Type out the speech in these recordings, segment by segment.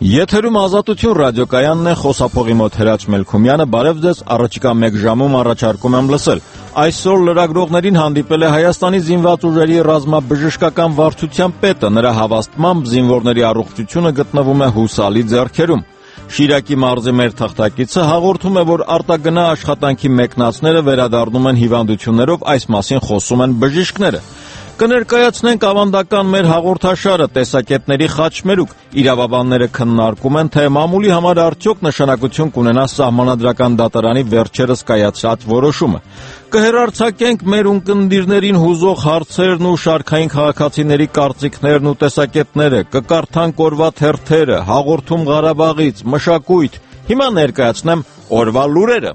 Եթերում Ազատություն ռադիոկայանն է, խոսափողի մոտ Հրաչ Մելքումյանը, բարև ձեզ, առաջիկա մեկ ժամում առաջարկում եմ լսել։ Այսօր լրագրողներին հանդիպել է Հայաստանի զինված ուժերի ռազմաբժշկական վարչության պետը, նրա հավաստմամբ զինվորների առողջությունը գտնվում է հուսալի ձեռքերում։ Շիրակի մարզի մեր թղթակիցը հաղորդում է, որ արտագնա աշխատանքի մեկնածները վերադառնում են հիվանդություններով, այս մասին խոսում են բժիշկները։ Կներկայացնենք ավանդական մեր հաղորդաշարը տեսակետների խաչմերուկ, իրավաբանները քննարկում են, թե մամուլի համար արդյոք նշանակություն կունենա սահմանադրական դատարանի վերջերս կայացրած որոշումը։ Կհեռարձակենք մեր ունկնդիրներին հուզող հարցերն ու շարքային քաղաքացիների կարծիքներն ու տեսակետները, կկարդանք օրվա թերթերը, հաղորդում Ղարաբաղից, մշակույթ։ Հիմա ներկայացնեմ օրվա լուրերը։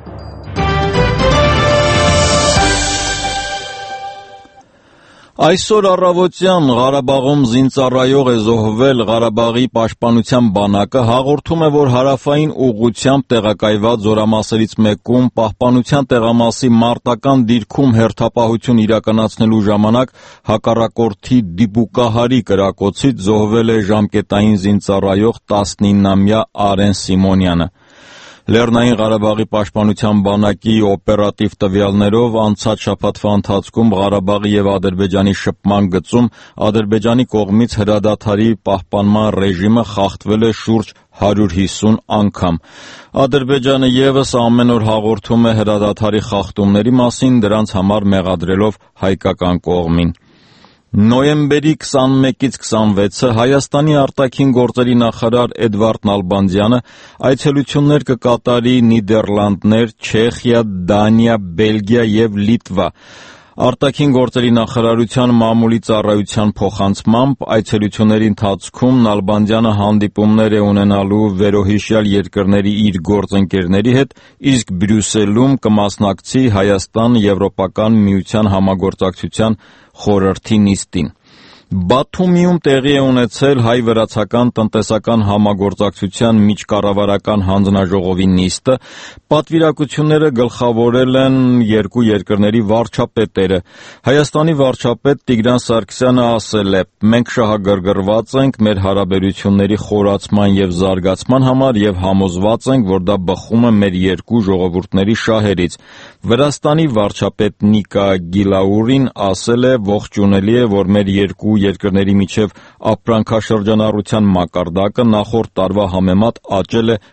Այսօր առավոտյան Ղարաբաղում զինծառայող է զոհվել Ղարաբաղի պաշտպանության բանակը, հաղորդում է, որ հարավային ուղղությամբ տեղակայված զորամասերից մեկում պահպանության տեղամասի մարտական դիրքում հերթապահություն իրականացնելու ժամանակ հակառակորդի դիպուկահարի կրակոցից զոհվել է ժամկետային զինծառայող 19-ամյա Արեն Սիմոնյանը։ Լեռնային Ղարաբաղի պաշտպանության բանակի օպերատիվ տվյալներով անցած շաբաթվա ընթացքում Ղարաբաղի և Ադրբեջանի շփման գծում Ադրբեջանի կողմից հրադադարի պահպանման ռեժիմը խախտվել է շուրջ 150 անգամ։ Ադրբեջանը ևս ամեն օր հաղորդում է հրադադարի խախտումների մասին, դրանց համար մեղադրելով հայկական կողմին։ Նոյեմբերի 21-ից 26-ը Հայաստանի արտաքին գործերի նախարար Էդվարդ Նալբանդյանը այցելություններ կկատարի Նիդերլանդներ, Չեխիա, Դանիա, Բելգիա և Լիտվա։ Արտաքին գործերի նախարարության մամուլի ծառայության փոխանցմամբ այցելությունների ընթացքում Նալբանդյանը հանդիպումներ է ունենալու վերոհիշյալ երկրների իր գործընկերների հետ, իսկ Բրյուսելում կմասնակցի Հայաստան-Եվրոպական միության համագործակցության խորհրդի նիստին։ Բաթումիում տեղի է ունեցել հայ-վրացական տնտեսական համագործակցության միջկառավարական հանձնաժողովի նիստը, պատվիրակությունները գլխավորել են երկու երկրների վարչապետերը։ Հայաստանի վարչապետ Տիգրան Սարգսյանը ասել է. «Մենք շահագրգռված ենք մեր հարաբերությունների խորացման և զարգացման համար և համոզված ենք, որ դա բխում է մեր երկու ժողովուրդների շահերից»։ Վրաստանի վարչապետ Նիկա Գիլաուրին ասել է. «Ողջունելի է, որ մեր երկու երկրների միջև ապրանքաշրջանառության մակարդակը նախորդ տարվա համեմատ աճել է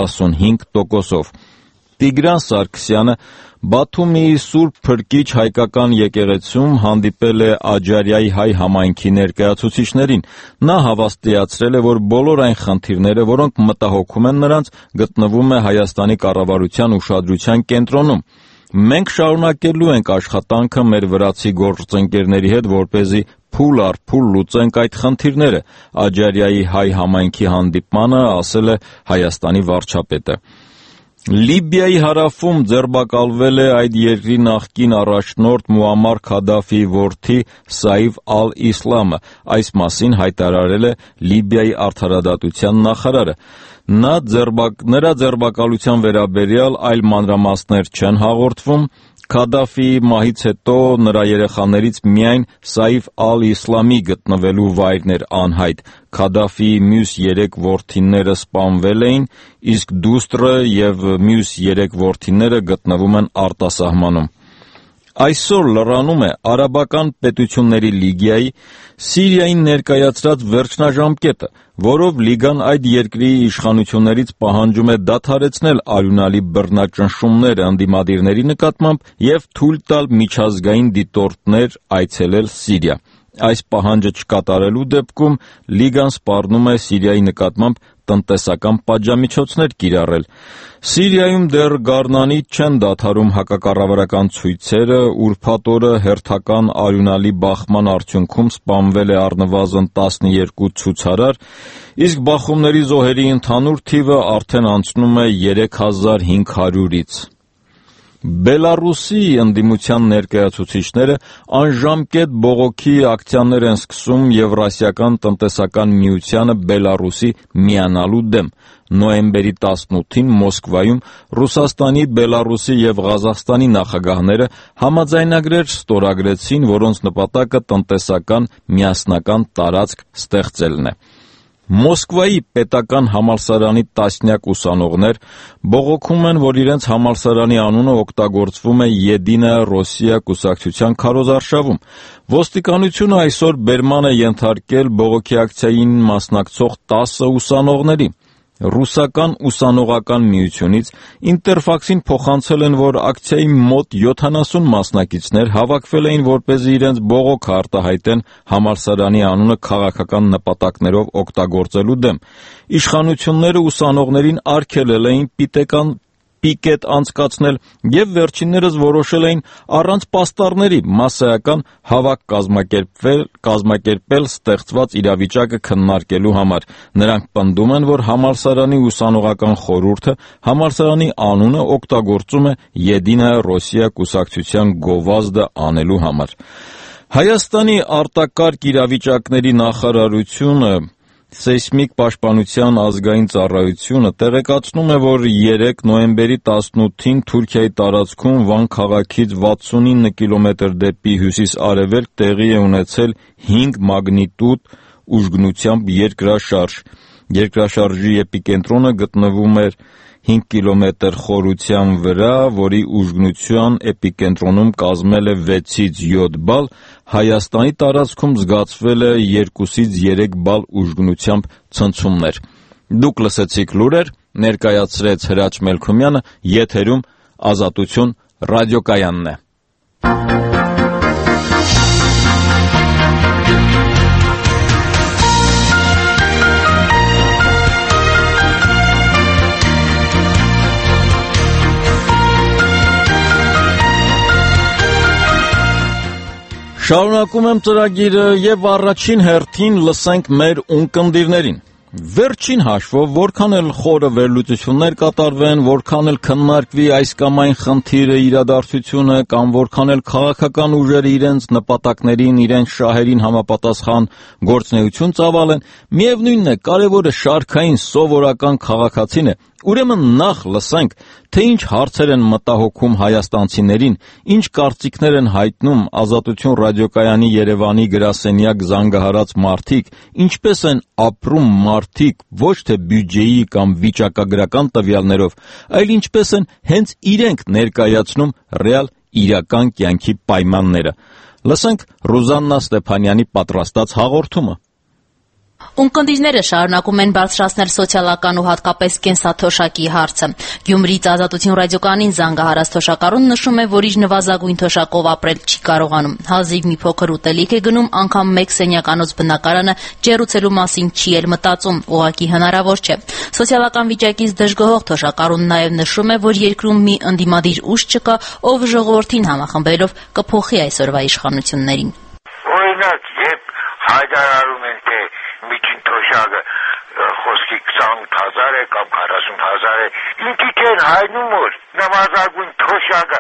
45%-ով»։ Տիգրան Սարգսյանը Բաթումիի Սուրբ Փրկիչ հայկական եկեղեցում հանդիպել է Աջարիայի հայ համայնքի ներկայացուցիչներին։ Նա հավաստիացրել է, որ բոլոր այն խնդիրները, որոնք մտահոգում են նրանց, գտնվում է Հայաստանի կառավարության ուշադրության կենտրոնում։ «Մենք շարունակելու ենք աշխատանքը մեր վրացի գործընկերների հետ, որպեսզի փուլ առ փուլ լուծենք այդ խնդիրները», Աջարիայի հայ համայնքի հանդիպմանը ասել է Հայաստանի վարչապետը։ Լիբիայի հարավում ձերբակալվել է այդ երկրի նախկին առաջնորդ Մուամմար Քադաֆիի որդի Սաիֆ ալ-Իսլամը, այս մասին հայտարարել է Լիբիայի արդարադատության նախարարը։ Նրա ձերբակալության վերաբերյալ այլ մանրամասներ չեն հաղորդվում։ Քադաֆիի մահից հետո նրա երեխաներից միայն Սաիֆ ալ-Իսլամի գտնվելու վայրն էր անհայտ։ Քադաֆիի մյուս 3 որդիները սպանվել էին, իսկ դուստրը և մյուս 3 որդիները գտնվում են արտասահմանում։ Այսօր լրանում է Արաբական պետությունների լիգայի Սիրիային ներկայացրած վերջնաժամկետը, որով լիգան այդ երկրի իշխանություններից պահանջում է դադարեցնել արյունալի բռնաճնշումները ընդդիմադիրների նկատմամբ և թույլ տալ միջազգային դիտորդներ այցելել Սիրիա։ Այս պահանջը չկատարելու դեպքում լիգան սպառնում է Սիրիայի նկատմամբ տնտեսական պատժամիջոցներ կիրառել։ Սիրիայում դեռ գարնանից չեն դադարում հակակառավարական ցույցերը, ուրբաթ օրը հերթական արյունալի բախման արդյունքում սպանվել է առնվազն 12 ցուցարար, իսկ բախումների զոհերի ընդհանուր թիվը արդեն անցնում է 3500-ից։ Բելառուսի ընդդիմության ներկայացուցիչները անժամկետ բողոքի ակցիաներ են սկսում Եվրասիական տնտեսական միությանը Բելառուսի միանալու դեմ։ Նոյեմբերի 18-ին Մոսկվայում Ռուսաստանի, Բելառուսի և Ղազախստանի նախագահները համաձայնագրեր ստորագրեցին, որոնց նպատակը տնտեսական միասնական տարածք ստեղծելն է։ Մոսկվայի պետական համալսարանի տասնյակ ուսանողներ բողոքում են, որ իրենց համալսարանի անունը օգտագործվում է Եդինայա Ռոսիա կուսակցության քարոզարշավում։ Ոստիկանությունը այսօր բերման է ենթարկել բողոքի ակցիային մասնակցող 10 ուսանողների։ Ռուսական ուսանողական միությունից Ինտերֆաքսին փոխանցել են, որ ակցիայի մոտ 70 մասնակիցներ հավաքվել էին, որպեսզի իրենց բողոքը արտահայտեն համալսարանի անունը քաղաքական նպատակներով օգտագործելու դեմ։ Իշխանությունները ուսանողներին արգելել էին պիկետ անցկացնել և վերջիններս որոշել էին առանց պաստառների մասսայական հավաք կազմակերպել ստեղծված իրավիճակը քննարկելու համար։ Նրանք պնդում են, որ համալսարանի ուսանողական խորհուրդը համալսարանի անունը օգտագործում է Եդինայա Ռոսիա կուսակցության գովազդը անելու համար։ Հայաստանի արտակարգ իրավիճակների նախարարությունը Սեյսմիկ պաշտպանության ազգային ծառայությունը տեղեկացնում է, որ 3 նոյեմբերի 18-ին Թուրքիայի տարածքում Վան քաղաքից 69 կիլոմետր դեպի հյուսիս-արևելք տեղի է ունեցել 5 մագնիտուդ ուժգնությամբ երկրաշարժ։ Երկրաշարժի էպիկենտրոնը գտնվում էր 5 կիլոմետր խորության վրա, որի ուժգնության էպիկենտրոնում կազմել է 6-ից 7 բալ, Հայաստանի տարածքում զգացվել է 2-ից 3 բալ ուժգնությամբ ցնցումներ։ Դուք լսեցիք լուրեր, ներկայացրեց Հրաչ Մելքումյանը, եթերում Ազատություն ռադիոկայանն է։ Շարունակում եմ ծրագիրը և առաջին հերթին լսենք մեր ունկնդիրներին։ Վերջին հաշվով, որքան էլ խորը վերլուծություններ կատարվեն, որքան էլ քննարկվի այս կամ այն խնդիրը, իրադարձությունը, կամ որքան էլ քաղաքական ուժերը իրենց նպատակներին, իրենց շահերին համապատասխան գործունեություն ծավալեն, միևնույնն է, կարևորը շարքային սովորական քաղաքացին է։ Ուրեմն նախ լսենք, թե ինչ հարցեր են մտահոգում հայաստանցիներին, ինչ կարծիքներ են հայտնում Ազատություն ռադիոկայանի Երևանի գրասենյակ զանգահարած մարդիկ, ինչպես են ապրում մարդիկ ոչ թե բյուջեի կամ վիճակագրական տվյալներով, այլ ինչպես են հենց իրենք ներկայացնում ռեալ իրական կյանքի պայմանները։ Լսենք Ռուզաննա Ստեփանյանի պատրաստած հաղորդումը։ Ունկնդիրները շարունակում են բարձրացնել սոցիալական ու հատկապես կենսաթոշակի հարցը։ Գյումրիից Ազատություն ռադիոկայանին զանգահարած թոշակառուն նշում է, որ իր նվազագույն թոշակով ապրել չի կարողանում։ Հազիվ մի փոքր ուտելիք է գնում, անգամ մեկ սենյականոց բնակարանը ջեռուցելու մասին չի էլ մտածում, ուղղակի հնարավոր չէ։ Սոցիալական վիճակից դժգոհող թոշակառուն նաև նշում է, որ երկրում մի ընդդիմադիր ուժ չկա, ով ժողովրդին համախմբելով կփոխի այսօրվա իշխանություններին։ Օրինակ, երբ հայտարարում են, թե միջին թոշակը խոսքի 28,000 է կամ 40,000 է, ինքի չեն հայնում, որ նվազագույն թոշակը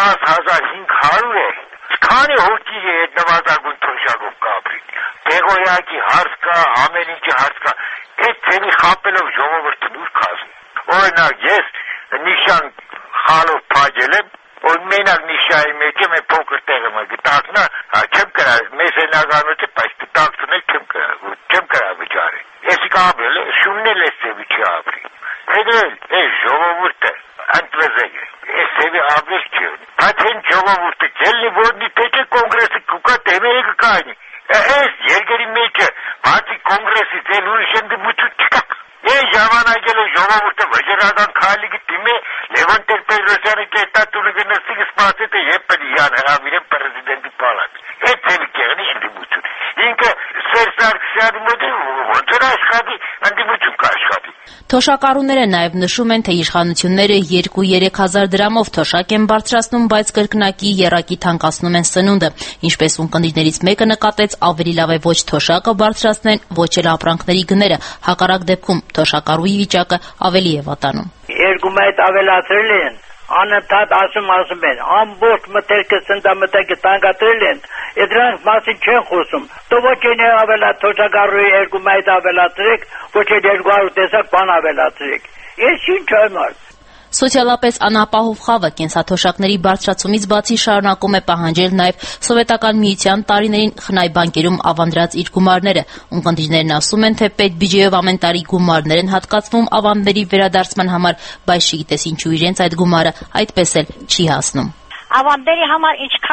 10,500 է, քանի հոգի է այդ նվազագույն թոշակով կապրի, տեղոյակի հարց կա, ամեն ինչի հարց կա, այդ ծերի խապելով ժողովուրդը դուր կազնի։ Օրինակ, ես նիշան խալով փագել եմ, որ մենակ նիշայի մեջ եմ փոքր տեղը մը գտակնա, չեմ կրալ, մեզ հենականոց է, բայց տակցնել չեմ կրալ վճարել։ Եսի կապել է, շումնել ես ծևի չի ապրի։ Հետել, ես ժողովուրդը ընտվեզեկ է, ես ծևի ապրել չի ունի։ Բայց հեն ժողովուրդը կելնի, որնի պետը կոնգրեսը կուկա տեմերը կկայնի։ Ես երգերի մեջը, բացի կոնգրեսի ծել ուրիշ ընդմություն չկա։ Ես ժամանակել է ժողովուրդը վճռական քայլի գտիմե Լևոն Տեր-Պետրոսյանի կետատունը գնստիկը սպասեց է եվ պնիյան հրավիրեն պրեզիդենտի պալատ։ Այդ ծելի կեղնի ընդմություն։ Ինքը Սերժ Սարգսյանի մոդի ոնց էր աշխատի, ընդմություն կաշխատի։ Թոշակառուները նաև նշում են, թե իշխանությունները 2-3 հազար դրամով թոշակ են բարձրացնում, բայց կրկնակի եռակի թանկացնում են սնունդը։ Ինչպես ունկնդիրներից մեկը նկատեց, ավելի լավ է ոչ թոշակը բարձրացնեն, ոչ էլ ապրանքների գները։ Հակառակ դեպքում թոշակառուի վիճակը ավելի է վատանում։ Երկու մայթ ավելացրել են, անընդհատ ասում են, ամբողջ մտերքը սննդամթերքը տանկացրել են, դրանք մասին չեն խոսում։ Դու ոչ են թոշակառուի երկու մայթ ավելացրեք, ոչ էլ 200 տեսակ բան ավելացրեք։ Ես ինչ համար։ Սոցիալապես անապահով խավը կենսաթոշակների բարձրացումից բացի շարունակում է պահանջել նաև Սովետական Միության տարիներին խնայ բանկերում ավանդրած իր գումարները։ Ունկնդիրներն ասում են, թե պետբյուջեով ամեն տարի գումարներ են հատկացվում ավանդների վերադարձման համար, բայց չգիտես ինչու իրենց այդ գումարը այդպես էլ չի հասնում։ Ավանդների համար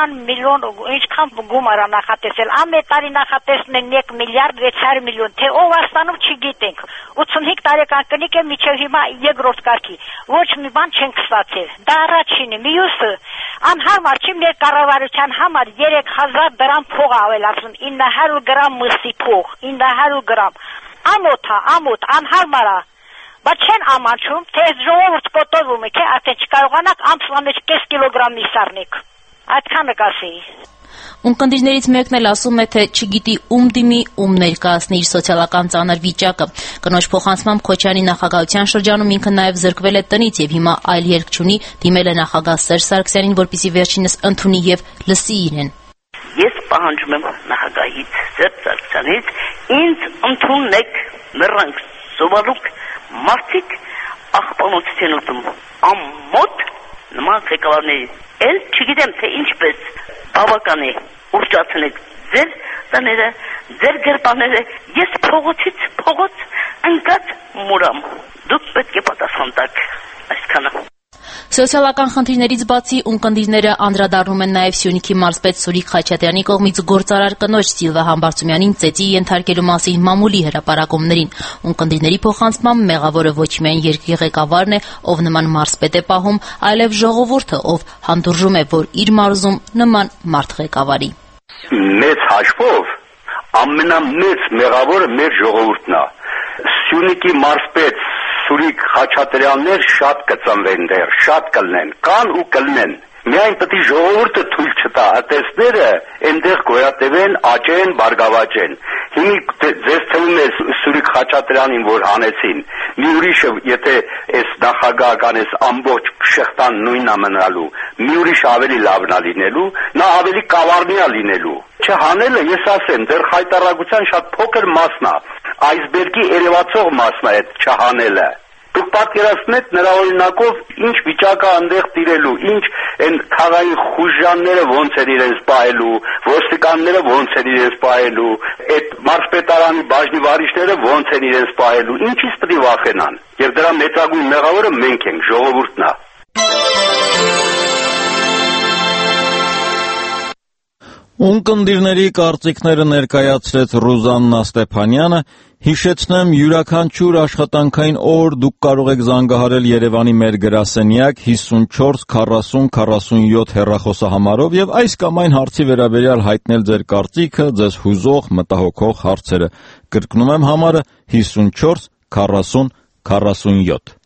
ինչքան գումար է նախատեսել, ամեն տարի նախատեսում են 1 միլիարդ 600 միլիոն, թե ով է ստանում չգիտենք, 85 տարեկան կնիկ է մինչև հիմա երկրորդ կարգի, ոչ մի բան չենք ստացել, դա առաջինը, մյուսը, անհարմար չի մեր կառավարության համար 3000 դրամ փող ավելացնում, 900 գրամ մսի փող, 900 գրամ, ամոթ, անհարմար է, բայց չեն ամանչում, թե ժողովուրդ կոտորվում է, թե արդեն չկարողանաք ամսվա մեջ կես կիլոգրամ միս առնեք, այդքանը կասեի։ Ունկնդիրներից մեկն էլ ասում է, թե չգիտի ում դիմի, ում ներկայացնի իր սոցիալական ծանր վիճակը։ Կնոջ փոխանցմամբ Քոչարյանի նախագահության շրջանում ինքը նաև զրկվել է տնից եւ հիմա այլ ելք չունի, դիմել է նախագահ Սերժ Սարգսյանին, որպեսզի վերջինս ընդունի եւ լսի իրեն։ Ես պահանջում եմ նախագահից Սերժ Սարգսյանից, ինձ ընդունեք, նրանք սովորուկ մարդիկ աղբանոցից են ուտում, ամոթ նման ղեկավարների, էլ չգիտեմ, թե ինչպես բավական է ուշացնեք ձեր տները, ձեր գերբաները, ես փողոց ընկած մուրամ, դուք պետք է պատասխան տաք, այսքանը։ Սոցիալական խնդիրներից բացի ունկնդիրները անդրադառնում են նաև Սյունիքի մարզպետ Սուրիկ Խաչատրյանի կողմից գործարար կնոջ Սիլվա Համբարձումյանին ծեծի ենթարկելու մասին մամուլի հրապարակումներին։ Ունկնդիրների փոխանցմամբ մեղավորը ոչ միայն երկրի ղեկավարն է, ով նման մարզպետ է պահում, այլև ժողովուրդը, ով հանդուրժում է, որ իր մարզում նման մարդ ղեկավարի։ Մեծ հաշվով ամենամեծ մեղավորը մեր ժողովուրդն է։ Սյունիքի մարզպետ Սուրիկ Խաչատրյաններ շատ կծնվեն դեռ, շատ կլնեն, կան ու կլնեն։ Միայն պետք է ժողովուրդը թույլ չտա, ատեսները այնտեղ գոյատևեն, աճեն, բարգավաճեն։ Հիմա ձեզ թվում է Սուրիկ Խաչատրյանին, որ հանեցին, մի ուրիշը, եթե այս նախագահական այս ամբողջ շղթան նույնն է մնալու, մի ուրիշ ավելի լավն է լինելու, նա ավելի կավառնի է լինելու։ Չհանելը, ես ասեմ, դեռ խայտարակության շատ փոքր մասն է, այսբերգի երևացող մասն է այդ չհանելը։ Դուք պատկերացնեք նրա օրինակով ինչ վիճակը այնտեղ տիրելու, ինչ այն քաղաքային խուժանները ոնց են իրենց պահելու, ոստիկանները ոնց են իրենց պահելու, այդ մարզպետարանի բաժնի վարիչները ոնց են իրենց պահելու, ինչից պետք է վախենան։ Եվ դրա մեծագույն մեղավորը մենք ենք, ժողովուրդն է։ Ունկնդիրների կարծիքները ներկայացրեց Ռուզաննա Ստեփանյանը։ Հիշեցնեմ, յուրաքանչյուր աշխատանքային օր դուք կարող եք զանգահարել Երևանի մեր գրասենյակ 54 40 47 հեռախոսահամարով եւ այս կամ այն հարցի վերաբերյալ հայտնել ձեր կարծիքը, ձեզ հուզող, մտահոգող հարցերը։ Կրկնում եմ համարը 54 40 47։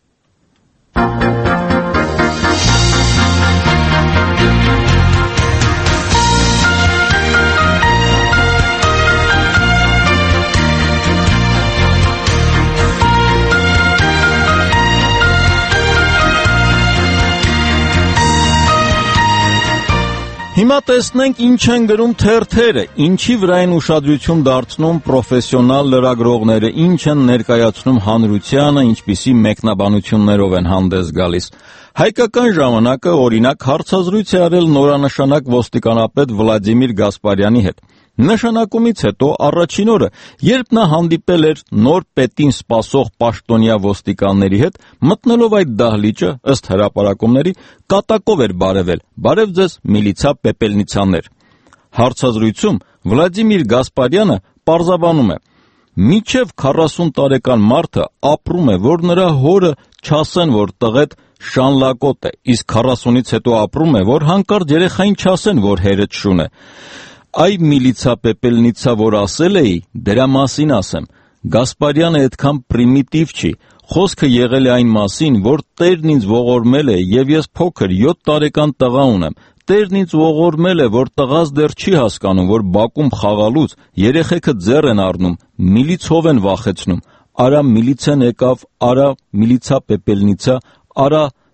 Հիմա տեսնենք ինչ են գրում թերթերը, ինչի վրա են ուշադրություն դարձնում պրոֆեսիոնալ լրագրողները, ինչ են ներկայացնում հանրությանը, ինչպիսի մեկնաբանություններով են հանդես գալիս։ Հայկական ժամանակը օրինակ հարցազրույց է արել նորանշանակ ոստիկանապետ Վլադիմիր Գասպարյանի հետ։ Նշանակումից հետո առաջին օրը, երբ նա հանդիպել էր նոր պետին սպասող պաշտոնյա ոստիկանների հետ, մտնելով այդ դահլիճը, ըստ հրապարակումների, կատակով էր բարևել. «Բարև ձեզ, միլիցա պեպելնիցաներ»։ Հարցազրույցում Վլադիմիր Գասպարյանը պարզաբանում է. «Մինչև 40 տարեկան մարդը ապրում է, որ նրա հորը չասեն, որ տղետ շանլակոտ է, իսկ 40-ից հետո ապրում է, որ հանկարծ երեխային չասեն, որ հերդ շուն է։ Այ միլիցա պեպելնիցա, որ ասել էի, դրա մասին ասեմ, Գասպարյանը այդքան պրիմիտիվ չի, խոսքը եղել է այն մասին, որ Տերն ինձ ողորմել է եւ ես փոքր 7 տարեկան տղա ունեմ, Տերն ինձ ողորմել է, որ տղաս դեռ չի հասկանում, որ բակում խաղալուց երեխեքը ձեռ են առնում, միլիցով են վախեցնում, արա միլիցեն եկավ, արա միլիցա պեպելնիցա, արա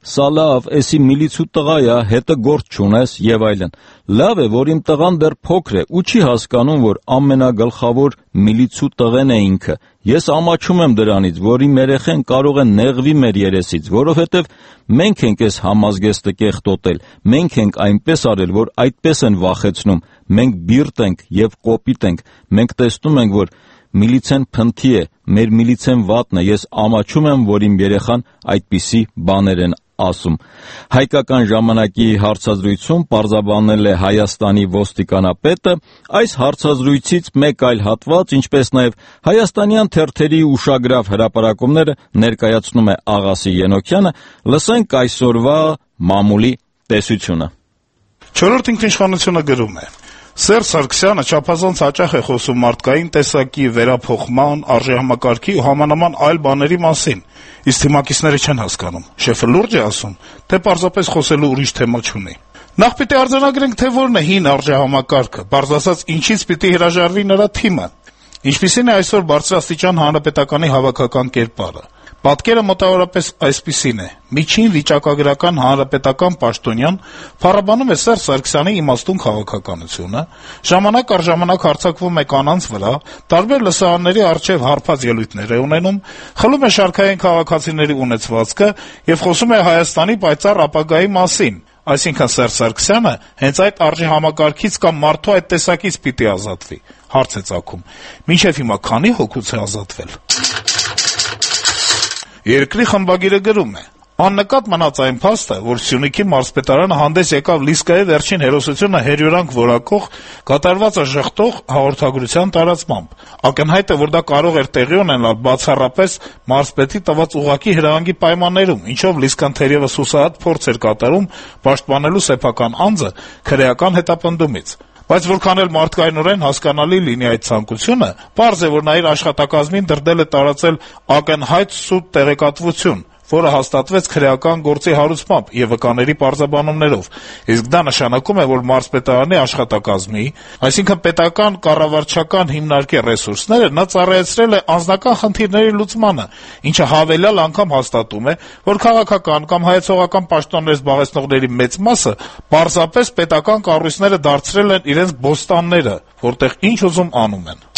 սա լավ, էսի միլիցու տղա է, հետը գործ չունես եւ այլն։ Լավ է, որ իմ տղան դեռ փոքր է ու չի հասկանում, որ ամենագլխավոր միլիցու տղեն է ինքը։ Ես ամաչում եմ դրանից, որ իմ երեխեն կարող է նեղվի մեր երեսից, որովհետեւ մենք ենք այս համազգեստը կեղտոտել, մենք ենք այնպես արել, որ այդպես են վախեցնում, մենք բիրտ ենք եւ կոպիտ ենք, մենք տեսնում ենք, որ միլիցեն փնթի է, մեր միլիցեն վատն է, ես ամաչում եմ, որ իմ երեխան այդպիսի բաներ են ասում։ Հայկական ժամանակի հարցազրույցում պարզաբանել է Հայաստանի ոստիկանապետը, այս հարցազրույցից մեկ այլ հատված, ինչպես նաև հայաստանյան թերթերի ուշագրավ հրապարակումները ներկայացնում է Աղասի Ենոքյանը, լսենք այսօրվա մամուլի տեսությունը։ Չորրորդ ինքնիշխանությունը գրում է. Սերժ Սարգսյանը չափազանց հաճախ է խոսում մարդկային տեսակի, վերափոխման, արժեհամակարգի ու համանման այլ բաների մասին, իսկ թիմակիցները չեն հասկանում, շեֆը լուրջ է ասում, թե պարզապես խոսելու ուրիշ թեմա չունի։ Նախ պիտի արձանագրենք, թե որն է հին արժեհամակարգը, պարզ ասած ինչից պիտի հրաժարվի նրա թիմը, ինչպիսին է այսօր բարձրաստիճան հանրապետականի հավաքական կերպարը։ Պատկերը մոտավորապես այսպիսին է. միջին վիճակագրական հանրապետական պաշտոնյան փառաբանում է Սերժ Սարգսյանի իմաստուն քաղաքականությունը, ժամանակ առ ժամանակ հարձակվում է կանանց վրա, տարբեր լսարանների առջև հարբած ելույթներ է ունենում, խլում է շարքային քաղաքացիների ունեցվածքը եւ խոսում է Հայաստանի պայծառ ապագայի մասին։ Այսինքն Սերժ Սարգսյանը հենց այդ արժեհամակարգից կամ մարդու այդ տեսակից պիտի ազատվի։ Հարց է ծագում. մինչեւ հիմա քանի հոգուց է ազատվել։ Երկրի խմբագիրը գրում է. աննկատ մնաց այն փաստը, որ Սյունիքի մարզպետարանը հանդես եկավ Լիսկայի վերջին հերոսությունը հերյուրանք որակող, կատարվածը ժխտող հաղորդագրության տարածմամբ։ Ակնհայտ է, որ դա կարող էր տեղի ունենալ բացառապես մարզպետի տված ուղղակի հրահանգի պայմաններում, ինչով Լիսկան թերևս հուսահատ փորձ էր կատարում պաշտպանելու սեփական անձը քրեական հետապնդումից։ Բայց որքան էլ մարդկայնորեն հասկանալի լինի այդ ցանկությունը, պարզ է, որ նա իր աշխատակազմին դրդել է տարածել ակնհայտ սուտ տեղեկատվություն, որը հաստատվեց քրեական գործի հարուցմամբ եւ վկաների պարզաբանումներով, իսկ դա նշանակում է, որ մարզպետարանի աշխատակազմի, այսինքն պետական կառավարչական հիմնարկի ռեսուրսները նա ծառայեցրել է անձնական խնդիրների լուծմանը, ինչը հավելյալ անգամ հաստատում է, որ քաղաքական կամ հայեցողական պաշտոններ զբաղեցնողների մեծ մասը պարզապես պետական կառույցները դարձրել են իրենց բոստանները, որտեղ ինչ ուզում անում են։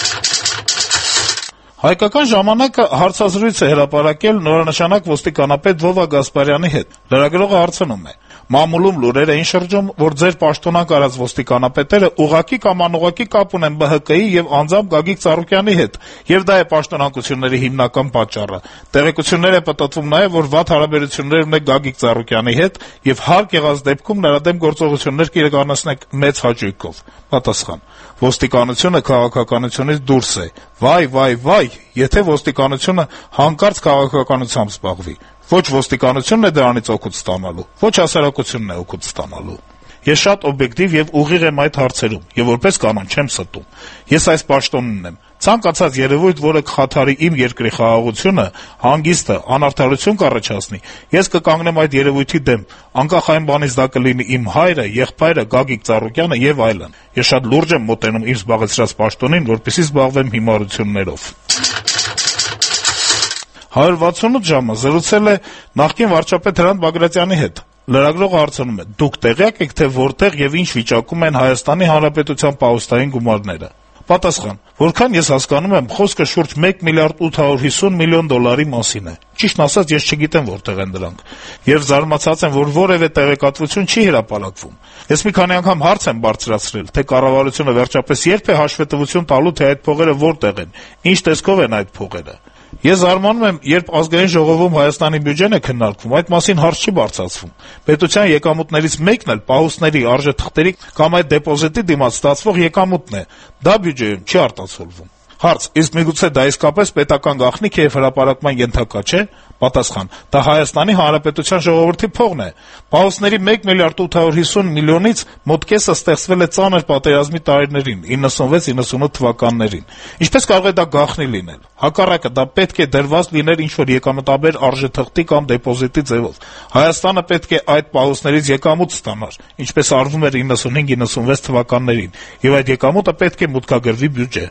Հայկական ժամանակը հարցազրույց է հրապարակել նորանշանակ ոստիկանապետ Վովա Գասպարյանի հետ։ Լրագրողը հարցնում է. Մամուլում լուրեր էին շրջում, որ ձեր պաշտոնանկ արած ոստիկանապետերը ուղղակի կամ անուղղակի կապ ունեն ԲՀԿ-ի եւ անձամբ Գագիկ Ծառուկյանի հետ, եւ դա է պաշտոնանկությունների հիմնական պատճառը։ Տեղեկություններ է պտտվում նաեւ, որ վատ հարաբերություններ ունեք Գագիկ Ծառուկյանի հետ եւ հարկ եղած դեպքում նրա դեմ գործողություններ կիրականացնեք մեծ հաճույքով։ Պատասխան. ոստիկանությունը քաղաքականությունից դուրս է։ Վայ, եթե ոստիկանությունը հանկարծ քաղաքականությամբ զբաղվի։ Ոչ ոստիկանությունն է դրանից օգուտ ստանալու, ոչ հասարակությունն է օգուտ ստանալու։ Ես շատ օբյեկտիվ եւ ուղիղ եմ այդ հարցերում, եւ որպես կանոն չեմ ստում։ Ես այս պաշտոնն եմ։ Ցանկացած երևույթ, որը կխաթարի իմ երկրի խաղաղությունը, հանգիստը, անարդարություն կառաջացնի, ես կկանգնեմ այդ երևույթի դեմ, անկախ այն բանից դա կլինի իմ հայրը, եղբայրը, Գագիկ Ծառուկյանը եւ այլն։ Ես շատ լուրջ եմ մոտենում իմ զբաղեցրած պաշտոնին, որպեսզի զբաղվեմ հիմարություններով։ 168 ժամը զրուցել է նախկին վարչապետ Հրանտ Բագրատյանի հետ։ Լրագրողը հարցնում է. դուք տեղյակ եք, թե որտեղ եւ ինչ վիճակում են Հայաստանի Հանրապետության պահոստային գումարները։ Պատասխան. որքան ես հասկանում եմ, խոսքը շուրջ 1 միլիարդ 850 միլիոն դոլարի մասին է։ Ճիշտն ասած, ես չգիտեմ որտեղ են դրանք։ Եվ զարմացած եմ, որ որևէ տեղեկատվություն չի հրապարակվում։ Ես մի քանի անգամ հարց եմ բարձրացրել, թե կառավարությունը վերջապես երբ է հաշվետվություն տալու, թե այդ փողերը որտեղ են, ինչ տեսքով են այդ փողերը։ Ես զարմանում եմ, երբ ազգային ժողովում Հայաստանի բյուջեն է քննարկվում, այդ մասին հարց չի բարձրացվում։ Պետության եկամուտներից մեկն էլ պահուստների, արժեթղթերի կամ այդ դեպոզիտի դիմաց ստացվող եկամուտն է։ Դա բյուջեում չի արտացոլվում։ Հարց. իսկ միգուցե դա իսկապես պետական գաղտնիք է եւ հրապարակման ենթակա չէ։ Պատասխան. դա Հայաստանի Հանրապետության ժողովրդի փողն է։ Պահոստների 1 միլիարդ 850 միլիոնից մոտ կեսը ստեղծվել է ծանր պատերազմի տարիներին, 96-98 թվականներին։ Ինչպես կարող է դա գաղտնի լինել։ Հակառակը, դա պետք է դրված լիներ ինչ-որ եկամտաբեր արժեթղթի կամ դեպոզիտի ձևով։ Հայաստանը պետք է այդ պահոստներից եկամուտ ստանար, ինչպես արվում էր 95-96 թվականներին, եւ այդ եկամուտը պետք է մուտքագրվի բյուջե։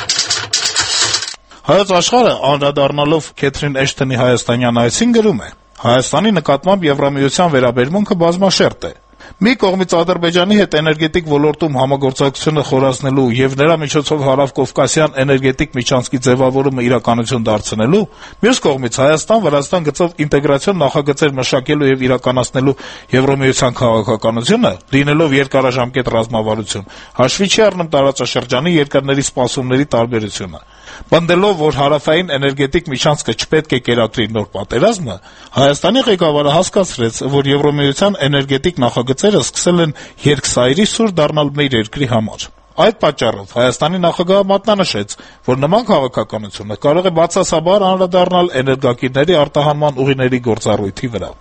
Հայոց աշխարհը անդրադառնալով Քեթրին Էշթոնի հայաստանյան այցին գրում է. Հայաստանի նկատմամբ Եվրամիության վերաբերմունքը բազմաշերտ է։ Մի կողմից Ադրբեջանի հետ էներգետիկ ոլորտում համագործակցությունը խորացնելու եւ նրա միջոցով հարավկովկասյան էներգետիկ միջանցքի ձևավորումը իրականություն դարձնելու, մյուս կողմից Հայաստան-Վրաստան գծով ինտեգրացիոն նախագծեր մշակելու եւ իրականացնելու Եվրամիության քաղաքականությունը, լինելով երկարաժամկետ ռազմավարություն, հաշվի չի առնում տարածաշրջանի երկրների սպասումների տարբերությունը։ Պնդելով, որ հարավային էներգետիկ միջանցքը չպետք է կերակրի նոր պատերազմը, Հայաստանի ղեկավարը հասկացրեց, որ Եվրամիության էներգետիկ նախագծերը սկսել են երկսայրի սուր դառնալ մեր երկրի համար։ Այդ պատճառով Հայաստանի նախագահը մատնանշեց, որ նման քաղաքականությունը կարող է բացասաբար անդրադառնալ էներգակիրների արտահանման ուղիների գործառույթի վրա։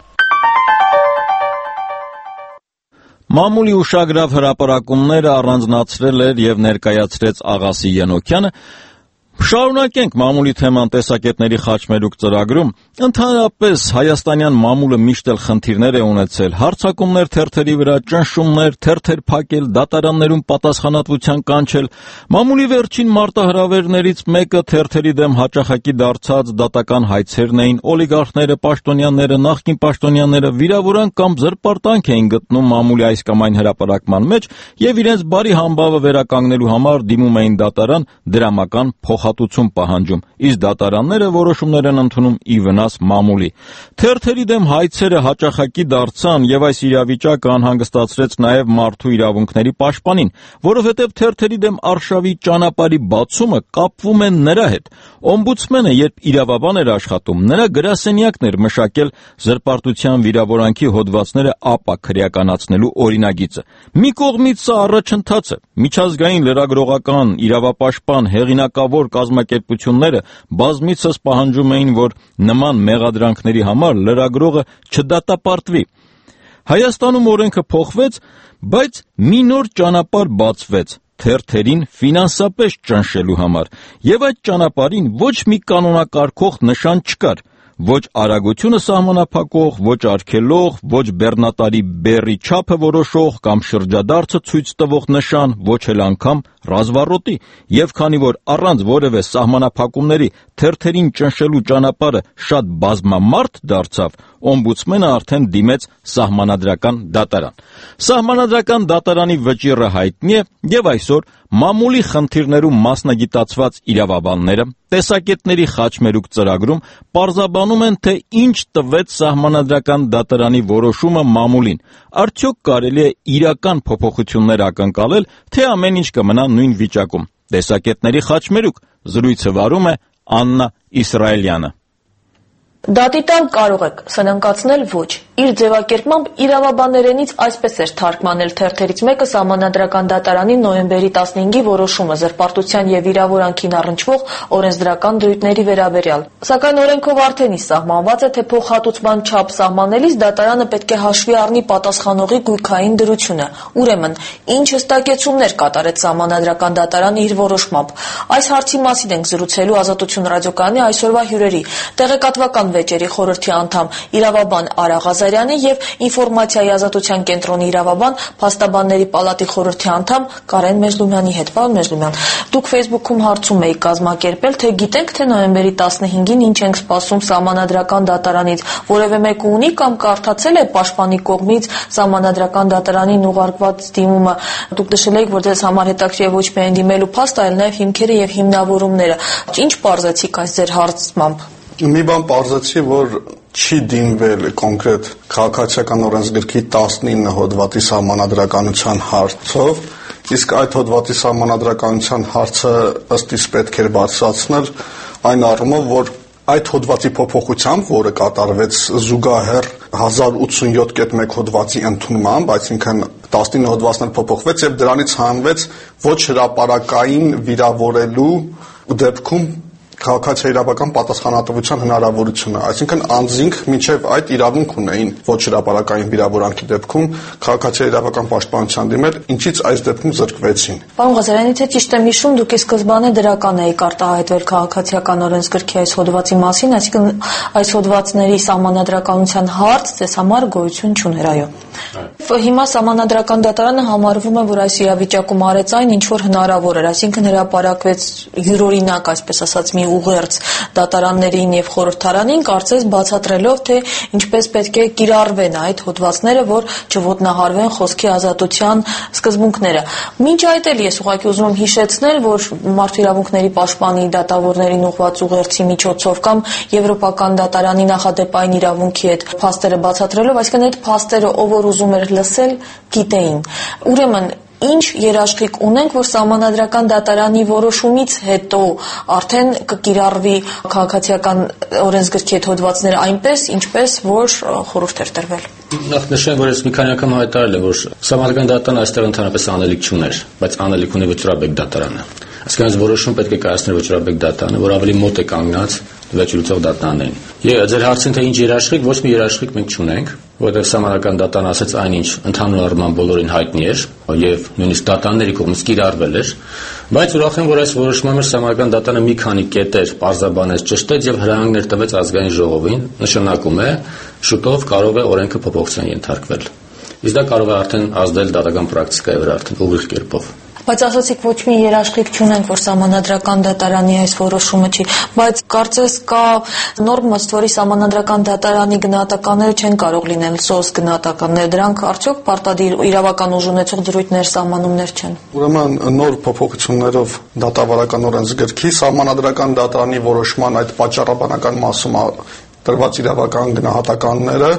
Մամուլի ուշագրավ հրապարակումները առանձնացրել էր եւ ներկայացրեց Աղասի Ենոքյանը։ Շարունակենք մամուլի թեման տեսակետների խաչմերուկ ծրագրում։ Ընդհանրապես հայաստանյան մամուլը միշտ էլ խնդիրներ է ունեցել, հարձակումներ թերթերի վրա, ճնշումներ, թերթեր փակել, դատարաններում պատասխանատվության կանչել։ Մամուլի վերջին մարտահրավերներից մեկը թերթերի դեմ հաճախակի դարձած դատական հայցերն էին, օլիգարխները, պաշտոնյաները, նախկին պաշտոնյաները վիրավորանք կամ զրպարտանք էին գտնում մամուլի այս կամ այն հրապարակման մեջ եւ իրենց բարի համբավը վերականգնելու համար դիմում էին դատարան դրամական փոխհատուցում պահանջում, իսկ դատարանները որոշումներ են ընդունում ի վնաս մամուլի։ Թերթերի դեմ հայցերը հաճախակի դարձան եւ այս իրավիճակը անհանգստացրեց նաեւ մարդու իրավունքների պաշտպանին, որովհետեւ թերթերի դեմ արշավի ճանապարհի բացումը կապվում է նրա հետ։ Օմբուդսմենը, երբ իրավաբան էր աշխատում, նրա գրասենյակն էր մշակել զրպարտության վիրավորանքի հոդվածները ապա քրեականացնելու օրինագիծը։ Մի կողմից սա առաջընթաց է։ Միջազգային լրագրողական, իրավապաշտպան, հեղինակավոր կազմակերպությունները բազմիցս պահանջում էին, որ նման մեղադրանքների համար լրագրողը չդատապարտվի։ Հայաստանում օրենքը փոխվեց, բայց մի նոր ճանապարհ բացվեց թերթերին ֆինանսապես ճնշելու համար, եւ այդ ճանապարհին ոչ մի կանոնակարգող նշան չկար, ոչ արագությունը սահմանափակող, ոչ արգելող, ոչ բեռնատարի բեռի չափը որոշող կամ շրջադարձը ցույց տվող նշան, ոչ էլ անգամ ռազմառոտի, եւ քանի որ առանց որևէ սահմանափակումների թերթերին ճնշելու ճանապարհը շատ բազմամարդ դարձավ, օմբուդսմենը արդեն դիմեց սահմանադրական դատարան։ Սահմանադրական դատարանի վճիռը հայտնի է եւ այսօր մամուլի խնդիրներում մասնագիտացված իրավաբանները տեսակետների խաչմերուկ ծրագրում պարզաբանում են, թե ինչ տվեց սահմանադրական դատարանի որոշումը մամուլին։ Արդյոք կարելի է իրական փոփոխություններ ակնկալել, թե ամեն ինչ կմնա նույն վիճակում։ Տեսակետների խաչմերուկ զրույցը վարում է Աննա Իսրայելյանը։ Դատի տալ կարող եք, սնանկացնել ոչ։ Իր ձևակերպմամբ իրավաբաններենից այսպես էր թարգմանել թերթերից մեկը սահմանադրական դատարանի նոյեմբերի 15-ի որոշումը զրպարտության եւ վիրավորանքին առնչվող օրենսդրական դրույթների վերաբերյալ։ Սակայն օրենքով արդեն իսկ սահմանված է, թե փոխհատուցման չափ սահմանելիս դատարանը պետք է հաշվի առնի պատասխանողի գույքային դրությունը։ Ուրեմն, ինչ հստակեցումներ կատարեց սահմանադրական դատարանը իր որոշմամբ։ Այս հարցի մասին ենք զրուցելու Ազատություն ռադիոկայանի այսօրվա հյուրերի՝ տեղեկատվական վեճերի խորհրդի անդամ իրավաբան Արա Ղազարյանի եւ ինֆորմացիայի ազատության կենտրոնի իրավաբան Փաստաբանների պալատի խորհրդի անդամ Կարեն Մեժլումյանի հետ։ Պարոն Մեժլումյան, դուք Facebook-ում հարցում եք կազմակերպել, թե գիտենք, թե նոյեմբերի 15-ին ինչ ենք սպասում սահմանադրական դատարանից, որևէ մեկը ունի կամ կարդացել է պաշտպանի կողմից սահմանադրական դատարանին ուղարկված դիմումը։ Դուք նշել եք, որ ձեզ համար հետաքրքիր է ոչ միայն դիմելու փաստ, այլ նաեւ հիմքերը եւ հիմնավորումները։ Ինչ պարզեցիք այս ձեր հարցմամբ։ Մի բան պարզեցի, որ չի դիմվել կոնկրետ քաղաքացիական օրենսգրքի 19 հոդվածի սահմանադրականության հարցով, իսկ այդ հոդվածի սահմանադրականության հարցը ըստ իս պետք էր բարձրացնել այն առումով, որ այդ հոդվածի փոփոխությամբ, որը կատարվեց զուգահեռ 1087.1 հոդվածի ընդունմամբ, այսինքն 19 հոդվածներ փոփոխվեց եւ դրանից հանվեց ոչ հրապարակային վիրավորելու դեպքում քաղաքացիայի իրավական պատասխանատվության հնարավորությունը, այսինքն անձինք մինչև այդ իրավունք ունեին ոչ հրապարակային վիրավորանքի դեպքում քաղաքացիայի իրավական պաշտպանության դիմել, ինչից այս դեպքում զրկվեցին։ Պարոն Ղազարյանի, թե ճիշտ եմ հիշում, դուք ի սկզբանե դրական եք արտահայտվել քաղաքացիական օրենսգրքի այս հոդվածի մասին, այսինքն այս հոդվածների սահմանադրականության հարց ձեզ համար գոյություն չուներ, այո։ Հիմա սահմանադրական դատարանը համարվում է, որ այս իրավիճակում արեց այն, ինչ որ հնարավոր էր, այսինքն հրապարակվեց յուրօրինակ, այսպես ասած, մի ուղերձ դատարաններին եւ խորհրդարանին, կարծես բացատրելով, թե ինչպես պետք է կիրառվեն այդ հոդվածները, որ չոտնահարվեն խոսքի ազատության սկզբունքները։ Մինչ այդ էլ ես ուղղակի ուզում եմ հիշեցնել, որ Մարդու իրավունքների պաշտպանի դատավորներին ուղղված ուղերձի միջոցով կամ Եվրոպական դատարանի նախադեպային իրավունքի հետ փաստերը բացատրելով, այսինքն այդ փաստերը ով որ ուզում էր լսել, գիտեին։ Ուրեմն ինչ երաշխիք ունենք, որ Սահմանադրական դատարանի որոշումից հետո արդեն կկիրառվի քաղաքացիական օրենսգրքի այդ հոդվածները այնպես, ինչպես որ խորհուրդ էր տրվել։ Նախ նշեմ, որ ես մի քանի անգամ հայտարարել եմ, որ Սահմանադրական դատարանը այստեղ ընդհանրապես անելիք չուներ, բայց անելիք ունի Վճռաբեկ դատարանը։ Այսինքն որոշում պետք է կայացներ Վճռաբեկ դատարանը, որ ավելի մոտ է կանգնած վերջլուծող դատարաններին։ Ձեր հարցին թե ինչ երաշխիք, ոչ մի երաշխիք մենք չունենք, որովհետև Սահմանադրական դատարանը ասաց այնինչ ընդհանուր առմամբ բոլորին հայտնի էր եւ նույնիսկ դատարանների կողմից կիրառվել էր, բայց ուրախ եմ, որ այս որոշումը մեր Սահմանադրական դատարանը մի քանի կետեր պարզաբանեց, ճշտեց եւ հրահանգներ տվեց ազգային ժողովին, նշանակում է շուտով կարող է օրենքը փոփոխության ենթարկվել։ Իսկ դա կարող է արդեն ազդել դատական պրակտիկայի վրա արդեն ուղիղ կերպով։ Բայց ասացիք ոչ մի երաշխիք չունենք, որ Սահմանադրական դատարանի այս որոշումը չի, բայց կարծես կա նորմ ըստ որի Սահմանադրական դատարանի գնահատականները չեն կարող լինել սոս գնահատականներ, դրանք արդյոք պարտադիր իրավական ուժ ունեցող դրույթներ, սահմանումներ չեն։ Ուրեմն նոր փոփոխություններով դատավարական օրենսգրքի Սահմանադրական դատարանի որոշման այդ պատճառաբանական մասում տրված իրավական գնահատականները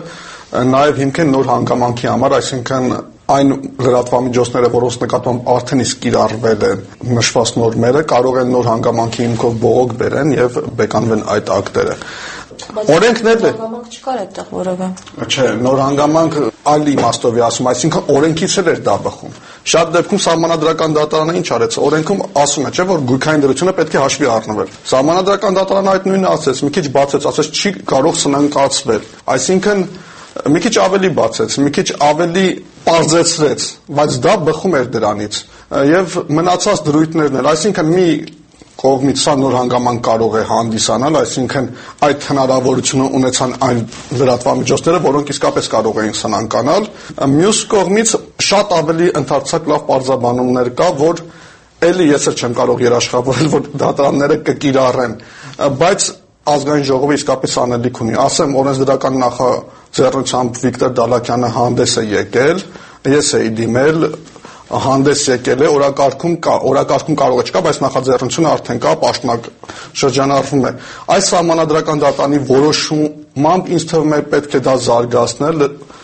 նաև հիմք են նոր հանգամանքի համար, այսինքն այն լրատվամիջոցները, որոնց նկատմամբ արդեն իսկ կիրառվել են նշված նորմերը, կարող են նոր հանգամանքի հիմքով բողոք բերեն եւ բեկանվեն այդ ակտերը։ Օրենքներն է։ Հանգամանք չկար այդտեղ որևէ։ Չէ, նոր հանգամանք այլ իմաստով է ասում, այսինքն օրենքից էր դա բխում։ Շատ դեպքում Սահմանադրական դատարանը ինչ արեց, օրենքում ասում է, չէ, որ գույքային դրությունը պետք է հաշվի առնվել։ Սահմանադրական դատարանը այդ նույնը ասեց, մի քիչ բացեց, ասեց չի կարող սնանկացվել։ Այսինքն մի քիչ ավելի բացեց, մի քիչ ավելի պարզեցրեց, բայց դա բխում էր դրանից եւ մնացած դրույթներն էլ, այսինքն մի կողմից սա նոր հանգամանք կարող է հանդիսանալ, այսինքն այդ հնարավորությունը ունեցան այն լրատվամիջոցները, որոնք իսկապես կարող էին սնանկանալ, մյուս կողմից շատ ավելի ընդարձակ լավ պարզաբանումներ կա, որ էլի ես չեմ կարող երաշխավորել, որ դատարանները կկիրառեն, բայց ազգային ժողովը իսկապես անելիք ունի։ Ասեմ, օրենսդրական նախաձեռնությամբ Վիկտոր Դալակյանը հանդես է եկել, ես էի դիմել, հանդես եկել է, օրակարգում կա, օրակարգում կարող է չկա, բայց նախաձեռնությունը արդեն կա, պաշտոնակ շրջանառվում է։ Այս Սահմանադրական դատարանի որոշումամբ ինձ թվում է պետք է դա զարգացնել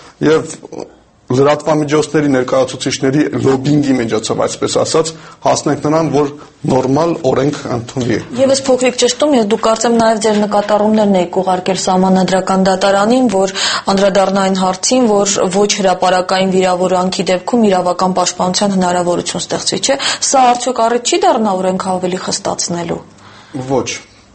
եւ լրատվամիջոցների ներկայացուցիչների լոբինգի միջոցով, այսպես ասած, հասնենք նրան, որ նորմալ օրենք ընդունվի։ Եվս փոքրիկ ճշտում, ես դուք կարծեմ նաև ձեր նկատառումներն եք ուղարկել Սահմանադրական դատարանին, որ անդրադառնա այն հարցին, որ ոչ հրապարակային վիրավորանքի դեպքում իրավական պաշտպանության հնարավորություն ստեղծվի, չէ՞։ Սա արդյոք առիթ չի դառնա օրենքը ավելի խստացնելու։ Ոչ։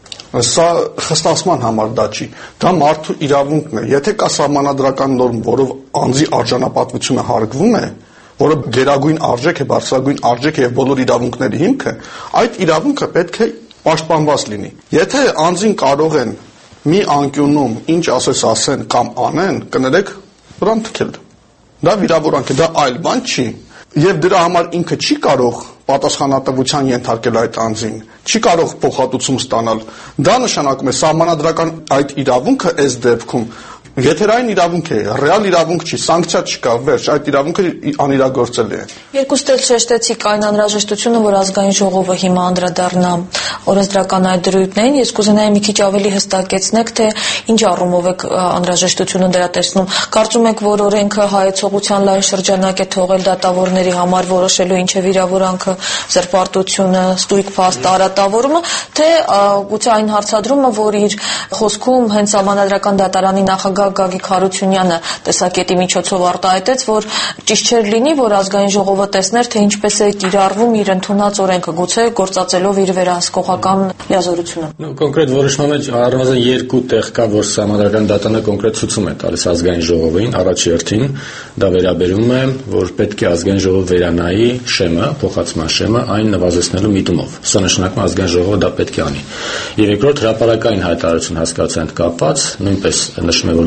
Սա խստացման համար դա չի, դա մարդու իրավունքն է։ Եթե կա սահմանադրական նորմ, որով անձի արժանապատվությունը հարգվում է, որը գերագույն արժեք է, բարձրագույն արժեք է եւ բոլոր իրավունքների հիմքը, այդ իրավունքը պետք է պաշտպանված լինի։ Եթե անձին կարող են մի անկյունում ինչ ասես ասեն կամ անեն, կներեք, նրան թքել։ Դա վիրավորանք է, դա այլ բան չի։ Եվ դրա համար ինքը չի կարող պատասխանատվության ենթարկել այդ անձին, չի կարող փոխհատուցում ստանալ։ Դա նշանակում է սահմանադրական այդ իրավունքը այս դեպքում եթերային իրավունք է, ռեալ իրավունք չի, սանկցիա չկա, վերջ, այդ իրավունքը անիրագործելի է։ Երկուստ էլ շեշտեցիք այն անհրաժեշտությունը, որ ազգային ժողովը հիմա անդրադառնա օրենսդրական այդ դրույթներին, ես կուզենայի մի քիչ ավելի հստակեցնեք, թե ինչ առումով եք անհրաժեշտությունը դրա տեսնում։ Կարծում եք, որ օրենքը հայեցողության լայն շրջանակ է թողել դատավորների համար որոշելու ինչ է վիրավորանքը, զրպարտությունը, ստույգ փաստ արատավորումը, թե գուցե այն հարցադրումը, որ իր խոսքում հենց Սահմանադրական դատարանի նախագահ Գագիկ Հարությունյանը տեսակետի միջոցով արտահայտեց, որ ճիշտ չէր լինի, որ ազգային ժողովը տեսներ, թե ինչպես է կիրառվում իր ընդունած օրենքը, գուցե գործածելով իր վերահսկողական լիազորությունը։ Կոնկրետ որոշման մեջ առնվազն երկու տեղ կա, որ Սահմանադրական դատարանը կոնկրետ ցուցում է տալիս ազգային ժողովին, առաջի հերթին դա վերաբերում է, որ պետք է ազգային ժողովը վերանայի շեմը, փոխացման շեմը այն նվազեցնելու միտումով։ Սա նշանակում է ազգային ժողովը դա պետք է անի։ Եվ երկրորդ հրապարակային հայտարարություն հասկացության հետ կապված նույնպես նշում է, որ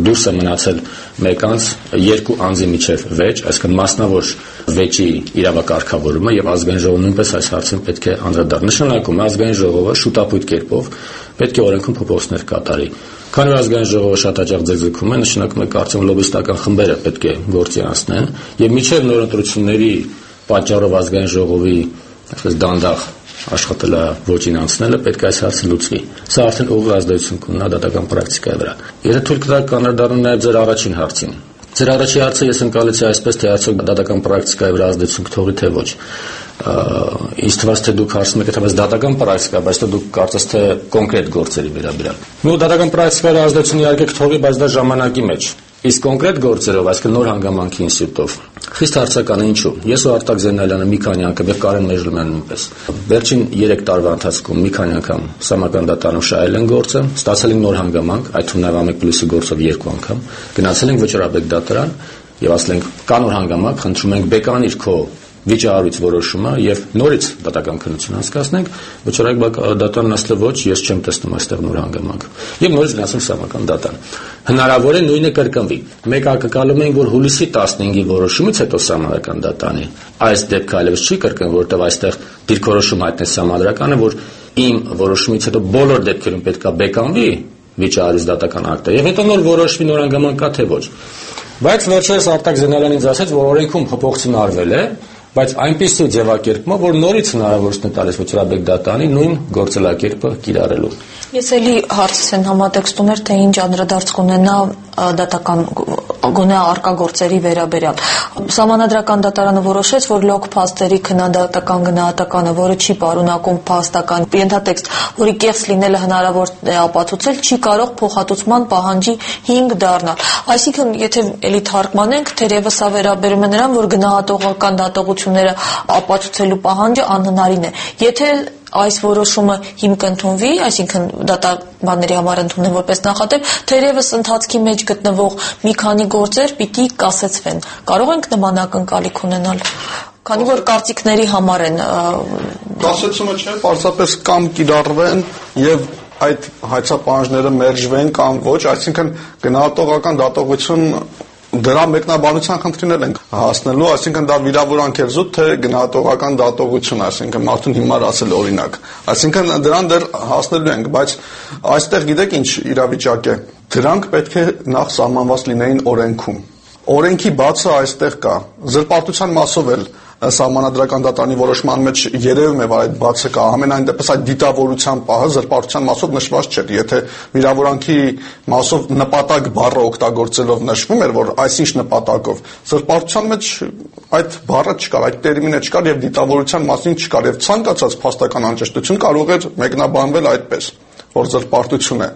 դուրս է մնացել մեկ անձ, երկու անձի միջև վեճ, այսինքն մասնավոր վեճի իրավակարգավորումը եւ ազգային ժողովը նույնպես այս հարցին պետք է անդրադառնա։ Նշանակում է ազգային ժողովը շուտապույտ կերպով պետք է օրենքում փոփոխություններ կատարի։ Քանի որ ազգային ժողովը շատ հաճախ ձգձգում է, նշանակում է կարծեմ լոբիստական խմբերը պետք է գործի անցնեն եւ միջև նոր ընտրությունների պատճառով ազգային ժողովի այսպես դանդաղ աշխատելա ոչին անցնելը պետք է այս հարցը լուծվի։ Սա արդեն ուղիղ ազդեցություն կունենա դատական պրակտիկայի վրա։ Եթե թույլ կտաք կանրադառնամ նաև ձեր առաջին հարցին։ Ձեր առաջի հարցը ես ընկալեցի այսպես, թե արդյոք դատական պրակտիկայի վրա ազդեցություն կթողի թե ոչ։ Ինձ թվաց, թե դուք հարցնում եք թեպետ դատական պրակտիկա, բայց դուք կարծես թե կոնկրետ գործերի վերաբերյալ։ Նույն դատական պրակտիկայի ազդեցություն իհարկե կթողի, բայց դա ժամանակի մեջ։ Իսկ կոնկրետ գործերով, այսինքն նոր հանգամանքի ինստիտուտով խիստ հարցական է ինչու։ Ես ու Արտակ Զենալյանը մի քանի անգամ եւ Կարեն Մեժլումյանը նույնպես վերջին 3 տարվա ընթացքում մի քանի անգամ Սահմանադրական դատարանում շահել են գործը, ստացել ենք նոր հանգամանք, այդ թվում նաեւ ԱՄԵԿ+-ի գործով 2 անգամ, գնացել ենք Վճռաբեկ դատարան եւ ասել ենք կա նոր հանգամանք, խնդրում ենք բեկանիր քո վիճահարույց որոշումը եւ նորից դատական քննություն անցկացնենք, Վճռաբեկ դատարանն ասել է ոչ, ես չեմ տեսնում այստեղ նոր հանգամանք։ Եվ նորից գնացել Սահմանադրական դատարան։ Հնարավոր է նույնը կրկնվի։ Մեկ ակնկալում ենք, որ հուլիսի 15-ի որոշումից հետո Սահմանադրական դատարանի այս դեպքը այլևս չի կրկնվի, որտեղ այստեղ դիրքորոշում հայտնեց Սահմանադրականը, որ իմ որոշումից հետո բոլոր դեպքերում պետք է բեկանվի վիճահարույց դատական ակտը եւ հետո նոր որոշվի նոր հանգամանք կա թե ոչ։ Բայց վերջերս Արտակ Զենալյանն ինձ ասաց, որ օրենքում փոփոխություն արվել է, բայց այնպիսի ձևակերպումը, որ նորից հնարավորություն է տալիս Վճռաբեկ դատարանի նույն գործելակերպը կիրառելու։ Ես էլի հարցս են համատեքստում էր, թե ինչ անդրադարձ կունենա դատական գոնե արկա գործերի վերաբերյալ։ Սահմանադրական դատարանը որոշեց, որ լոկ փաստերի քննադատական գնահատականը, որը չի պարունակում փաստական ենթատեքստ, որի կեղծ լինելը հնարավոր է ապացուցել, չի կարող փոխհատուցման պահանջի հիմք դառնալ։ Այսինքն, եթե էլի թարգմանենք, թերևս սա վերաբերում է նրան, որ գնահատողական դատողությունները ապացուցելու պահանջը անհնարին է։ Եթե այս որոշումը հիմք ընդունվի, այսինքն դատաբանների համար ընդունեն որպես նախադեպ, թերևս ընթացքի մեջ գտնվող մի քանի գործեր պիտի կասեցվեն։ Կարող ենք նման ակնկալիք ունենալ, քանի որ կարծիքների համար են։ Կասեցումը չէ, պարզապես կամ կիրառվեն եւ այդ հայցապահանջները մերժվեն կամ ոչ, այսինքն գնահատողական դատողություն դրա մեկնաբանության խնդիրներ ենք հասնելու, այսինքն դա վիրավորանք է զուտ, թե գնահատողական դատողություն, այսինքն մարդուն հիմար ասել օրինակ, այսինքն դրան դեռ հասնելու ենք, բայց այստեղ գիտեք ինչ իրավիճակ է, դրանք պետք է նախ սահմանված լինեին օրենքում, օրենքի բացը այստեղ կա, զրպարտության մասով էլ Սահմանադրական դատարանի որոշման մեջ երևում է, որ այդ բացը կա, ամենայն դեպս այդ դիտավորության պահը զրպարտության մասով նշված չէր, եթե վիրավորանքի մասով նպատակ բառը օգտագործելով նշվում էր, որ այսինչ նպատակով, զրպարտության մեջ այդ բառը չկար, այդ տերմինը չկար եւ դիտավորության մասին չկար եւ ցանկացած փաստական անճշտություն կարող էր մեկնաբանվել այդպես, որ զրպարտություն է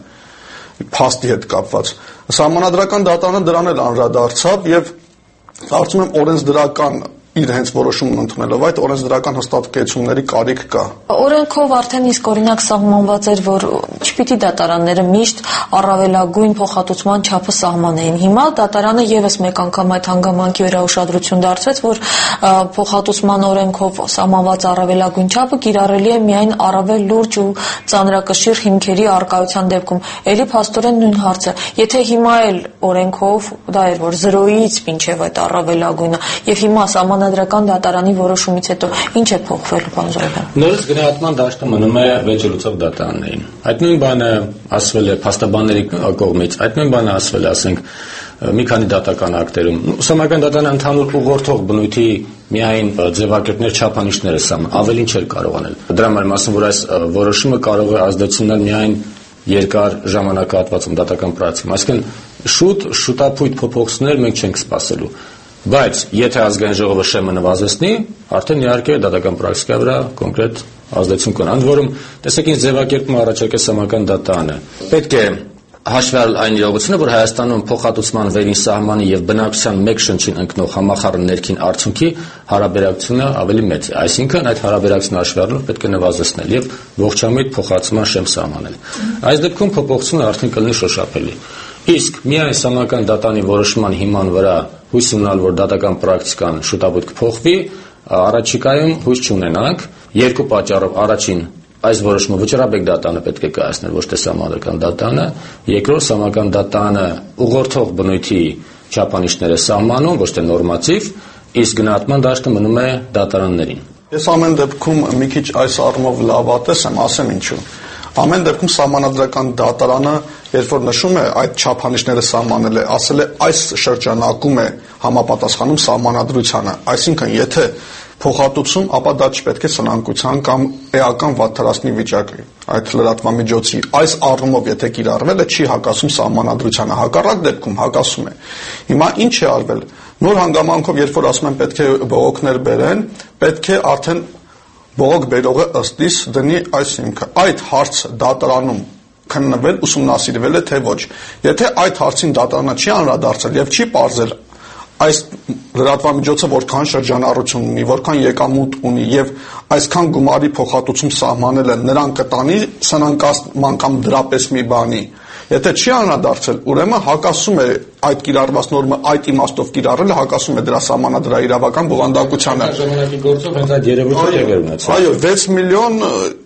փաստի հետ կապված։ Սահմանադրական դատարանը դրան էլ անդրադարձավ եւ կարծում եմ օրենսդրական իր հենց որոշումն ընդունելով այդ օրենսդրական հաստատկությունների կարիք կա։ Օրենքով արդեն իսկ օրինակ սահմանված էր, որ չպիտի դատարանները միշտ առավելագույն փոխհատուցման չափը սահմանեին։ Հիմա դատարանը եւս մեկ անգամ այդ հանգամանքի վրա ուշադրություն դարձրեց, որ փոխհատուցման օրենքով սահմանված առավելագույն չափը կիրառելի է միայն առավել լուրջ ու ծանրակշիռ հիմքերի առկայության դեպքում։ Էլի փաստորեն նույն հարցը, եթե հիմա էլ օրենքով դա էր, որ 0-ից մինչև այդ առավելագույնը, եւ հիմա Սահմանադրական դատարանի որոշումից հետո ինչ է փոխվել, պարոն Զոհրաբյան։ Նորից գնահատման դաշտը մնում է վեճը լուծող դատարաններին։ Այդ նույն բանը ասվել է փաստաբանների կողմից, այդ նույն բանը ասվել է, ասենք, մի քանի դատական ակտերում։ Սահմանադրական դատարանը ընդհանուր ուղղորդող բնույթի միայն ձևակերպներ չափանիշներ է սահմանում, ավելին չէր կարող անել։ Դրա համար ասում, որ այս որոշումը կարող է ազդեցություն ունենալ միայն երկար ժամանակահատվածում դատական պրակտիկայում, այսինքն շուտապույտ փոփոխություններ մենք չենք սպասելու։ Բայց եթե ազգային ժողովը շեմը նվազեցնի, արդեն իհարկե դատական պրակտիկայի վրա կոնկրետ ազդեցություն կունենա։ Ընդ որում, տեսեք ինչ ձևակերպում առաջարկել Սահմանադրական դատարանը։ Պետք է հաշվել այն իրողությունը, որ Հայաստանում փոխհատուցման վերին սահմանի եւ բնակչության մեկ շնչին ընկնող համախառն ներքին արդյունքի հարաբերակցությունը ավելի մեծ է։ Այսինքն այդ հարաբերակցությունը հաշվառելով պետք է նվազեցնել եւ ողջամիտ փոխհատուցման շեմ սահմանել։ Այս դեպքում փոփոխությունը արդեն կլինի շոշափելի։ Իսկ միայն Սահմանադրական դատարանի որոշման հիման վրա հույս ունենալ, որ դատական պրակտիկան շուտապույտ կփոխվի, առաջիկայում հույս չունենանք երկու պատճառով։ Առաջին, այս որոշումը վճռաբեկ դատանը պետք է կայացնել, ոչ թե սահմանադրական դատանը, երկրորդ սահմանադրական դատանը ուղղորդող բնույթի չափանիշները սահմանում, ոչ թե նորմատիվ, իսկ գնահատման դաշտը մնում է դատարաններին։ Ես ամեն դեպքում մի քիչ այս առումով լավատես եմ, ասեմ ինչու։ Ամեն դեպքում սահմանադրական դատարանը, երբ որ նշում է այդ չափանիշները սահմանել է, ասել է այս շրջանակում է համապատասխանում սահմանադրությանը, այսինքն եթե փոխհատուցում, ապա դա չպետք է սնանկության կամ էական վատթարացնի վիճակի։ Այդ լրատվամիջոցի այս առումով եթե կիրառվել է, չի հակասում սահմանադրությանը, հակառակ դեպքում հակասում է։ Հիմա ինչ է արվել։ Նոր հանգամանքով, երբ որ ասում են պետք է բողոքներ բերեն, պետք է արդեն բողոք բերողը ըստ իս դնի այս հիմքը։ Այդ հարցը դատարանում քննվել, ուսումնասիրվել է թե ոչ։ Եթե այդ հարցին դատարանը չի անդրադարձել եւ չի պարզել այս լրատվամիջոցը որքան շրջանառություն ունի, որքան եկամուտ ունի եւ այսքան գումարի փոխհատուցում սահմանելը նրան կտանի սնանկացման կամ դրապես մի բանի։ Եթե չի անդրադարձել, ուրեմն հակասում է այդ կիրառված նորմը, այդ իմաստով կիրառելը հակասում է դրա սահմանադրաիրավական բովանդակությանը։ Ժամանակի գործով հենց այդ երևույթը տեղի ունեցավ։ Այո, 6 միլիոն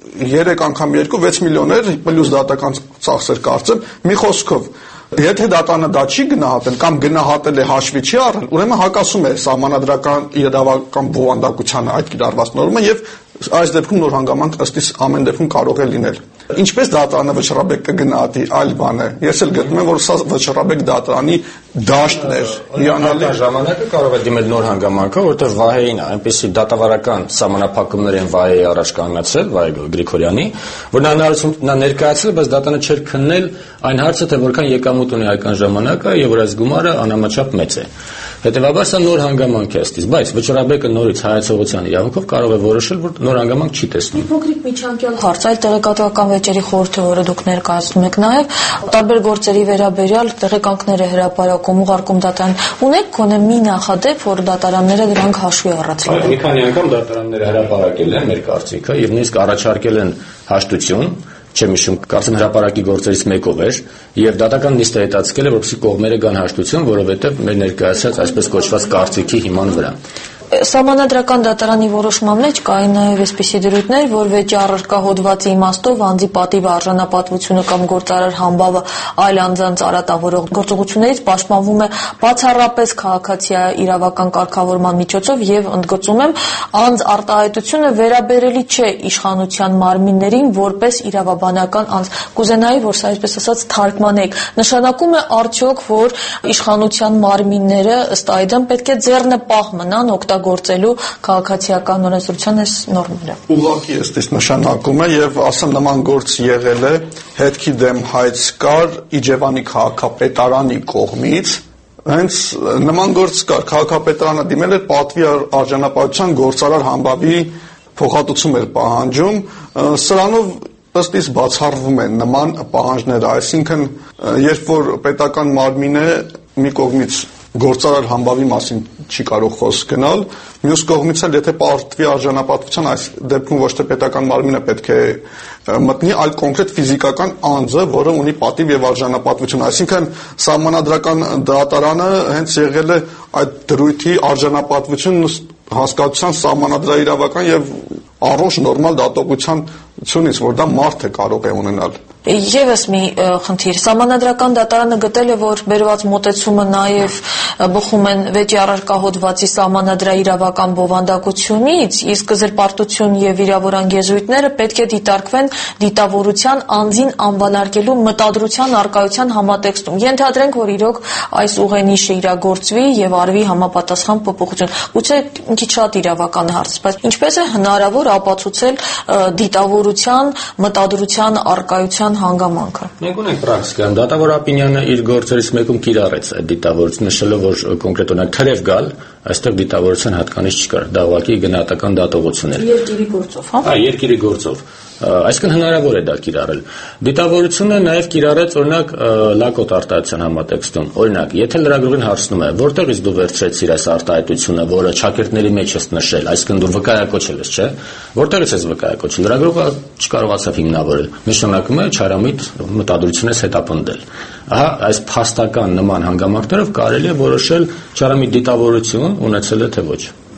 3 անգամ 2 6 միլիոներ պլյուս դատական ծախսեր կարծեմ, մի խոսքով եթե դատանը դա չի գնահատել կամ գնահատել է հաշվի չի առել, ուրեմն հակասում է սահմանադրական իրավական բովանդակությանը այդ կիրառված նորմը եւ այս դեպքում նոր հանգամանք ըստ իս ամեն դեպքում կարող է լինել։ Ինչպես դատարանը վճռաբեկ կգնահատի այլ բան է։ Ես էլ գտնում եմ, որ սա վճռաբեկ դատարանի դաշտն էր։ Հիանալի ժամանակը կարող է դիմել նոր հանգամանքը, որտեղ Վահեին այնպեսի դատավարական սահմանափակումներ են Վահեի առաջ կանգնացրել, Վահե Գրիգորյանի, որ նա ներկայացրել, բայց դատանը չէր քննել այն հարցը, թե որքան եկամուտ ունի այկան ժամանակը եւ որ այս գումարը անհամաչափ մեծ է։ Հետևաբար սա նոր հանգամանք է ըստիս, բայց վճռաբեկը նորից հայացողության իրավունքով կարող է որոշել, որ նոր հանգամանք չի տեսնում։ Փոքրիկ միջանկյալ հարց, այլ տեղեկատվական վեճերի խորհուրդը, որը դուք ներկայացնում եք նաև, տարբեր գործերի վերաբերյալ տեղեկանքներ է հրապարակում, ուղարկում դատարան։ Ունեք գոնե մի նախադեպ, որ դատարանները դրանք հաշվի առած լինեն։ Մի քանի անգամ դատարանները հրապարակել են մեր կարծիքը եւ նույնիսկ առաջարկել են հաշտություն, չեմ հիշում, կարծեմ հրապարակի գործերից մեկով էր, եւ դատական նիստը հետաձգել է, որպեսզի կողմերը գան հաշտություն, որովհետեւ մեր ներկայացած այսպես կոչված կարծիքի հիման վրա։ Սահմանադրական դատարանի որոշման մեջ կային նաև այսպիսի դրույթներ, որ վեճի առարկա հոդվածի իմաստով անձի պատիվը, արժանապատվությունը կամ գործարար համբավը այլ անձանց արատավորող գործողություններից պաշտպանվում է բացառապես քաղաքացիական իրավական կարգավորման միջոցով եւ ընդգծում եմ, անձ արտահայտությունը վերաբերելի չէ իշխանության մարմիններին որպես իրավաբանական անձ։ Կուզենայի, որ սա այսպես ասած թարգմանեք։ Նշանակում է արդյոք, որ իշխանության մարմինները ըստ այդմ պետք է ձեռնպահ մնան գործելու քաղաքացիական օրենսդրության այս նորմերը։ Ուղղակի ըստ նշանակում է եւ ասեմ նման գործ եղել է հետքի դեմ հայց կար Իջևանի քաղաքապետարանի կողմից հենց նման գործ կար քաղաքապետարանը դիմել էր պատվի արժանապատվության գործարար համբավի փոխհատուցում էր պահանջում սրանով ըստ իս բացառվում են նման պահանջները այսինքն երբ որ պետական մարմինը մի կողմից գործարար համբավի մասին չի կարող խոսք գնալ, մյուս կողմից էլ եթե պատվի արժանապատվության այս դեպքում ոչ թե պետական մարմինը պետք է մտնի, այլ կոնկրետ ֆիզիկական անձը, որը ունի պատիվ եւ արժանապատվություն, այսինքն սահմանադրական դատարանը հենց եղել է այդ դրույթի արժանապատվություն հասկացության սահմանադրաիրավական եւ առողջ նորմալ դատողությունից, որ դա մարդ է կարող է ունենալ։ Եվս մի խնդիր, սահմանադրական դատարանը գտել է, որ բերված մոտեցումը նաև բխում են վեճի առարկա հոդվածի սահմանադրաիրավական բովանդակությունից, իսկ զրպարտություն եւ վիրավորան գեզույթները պետք է դիտարկվեն դիտավորության անձին անվանարկելու մտադրության արկայության համատեքստում։ Ենթադրենք, որ իրոք այս ուղենիշը իրագործվի եւ արվի համապատասխան փոփոխություն։ Գուցե մի քիչ շատ իրավական հարց, բայց ինչպես է հնարավոր ապացուցել դիտավորության մտադրության արկայության հանգամանքը։ Մենք ունենք պրակտիկան, դատավոր Ապինյանը իր գործերից մեկում կիրառեց այդ դիտավորությունը, նշելով, որ կոնկրետ օրինակ թրև գալ, այստեղ դիտավորության հատկանիշ չկար, դա ուղղակի գնահատական դատողություն էր։ Երկիրի գործով, հա։ Այո, երկիրի գործով։ Այսինքն հնարավոր է դա կիրառել։ Դիտավորությունը նաև կիրառեց օրինակ լակոտ արտահայտության համատեքստում։ Օրինակ, եթե լրագրողին հարցնում է, որտեղից դու վերցրեցիր այս արտահայտությունը, որը ճակերտների մեջ ես նշել, այսինքն դու վկայակոչել ես, չէ՞։ Որտեղից ես վկայակոչել։ Լրագրողը չկարողացավ հիմնավորել։ Նշանակում է չարամիտ մտադրություն ես հետապնդել։ Ահա այս փաստական նման հանգամանքներով կարելի է որոշել չարամիտ դիտավորություն ունեցել է թե ոչ։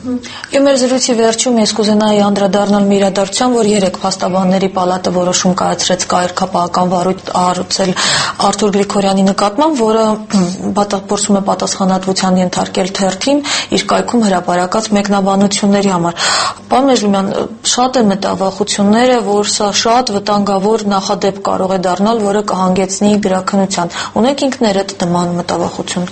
Մեր զրույցի վերջում ես կուզենայի անդրադառնալ մի իրադարձության, որ երեք փաստաբանների պալատը որոշում կայացրեց կայարքապահական վարույթ առուցել Արթուր Գրիգորյանի նկատմամբ, որը փորձում է պատասխանատվության ենթարկել թերթին իր կայքում հրապարակած մեկնաբանությունների համար։ Պարոն Մեժլումյան, շատ են մտավախությունները, որ սա շատ վտանգավոր նախադեպ կարող է դառնալ, որը կհանգեցնի գրաքննության։ Ունեք ինքներդ նման մտավախություն։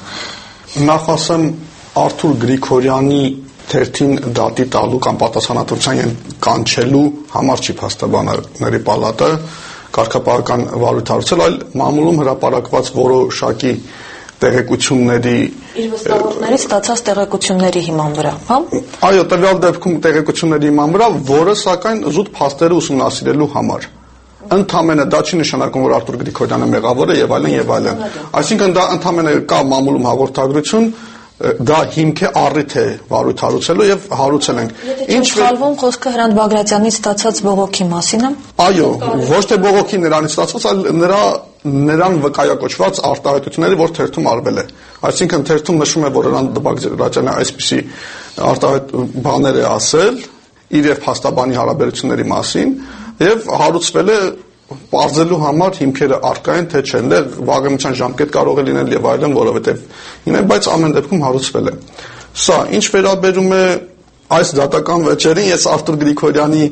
Նախ ասեմ, Արթուր Գրիգորյանի թերթին դատի տալու կամ պատասխանատվության կանչելու համար չի փաստաբանների պալատը կարգապահական վարույթ առուցել, այլ մամուլում հրապարակված որոշակի տեղեկությունների իր վստահողներից ստացած տեղեկությունների հիման վրա, հա? Այո, տվյալ դեպքում տեղեկությունների հիման վրա, որը սակայն զուտ փաստերը ուսումնասիրելու համար։ Ընդամենը դա չի նշանակում, որ Արթուր Գրիգորյանը մեղավոր է եւ այլն եւ այլն։ Այսինքն դա ընդամենը կա մամուլում հաղորդագրություն, դա հիմք է առիթ է վարույթ հարուցելու եւ հարուցել ենք։ Ինչ խալվում խոսքը Հրանտ Բագրատյանից ստացած բողոքի մասին է։ Այո, ոչ թե բողոքի նրանից ստացված, այլ նրան վկայակոչված արտահայտությունների, որ թերթում արվել է։ Այսինքն թերթում նշում է, որ Հրանտ Բագրատյանը այսպիսի արտահայտ բաներ է ասել իր եւ փաստաբանի հարաբերությունների մասին եւ հարուցվել է պարզելու համար հիմքերը առկա են, թե չեն, վաղեմության ժամկետ կարող է լինել եւ այլն, որովհետեւ ինքն բայց ամեն դեպքում հարուցվել է։ Սա ինչ վերաբերում է այս դատական վեճերին, ես Արթուր Գրիգորյանի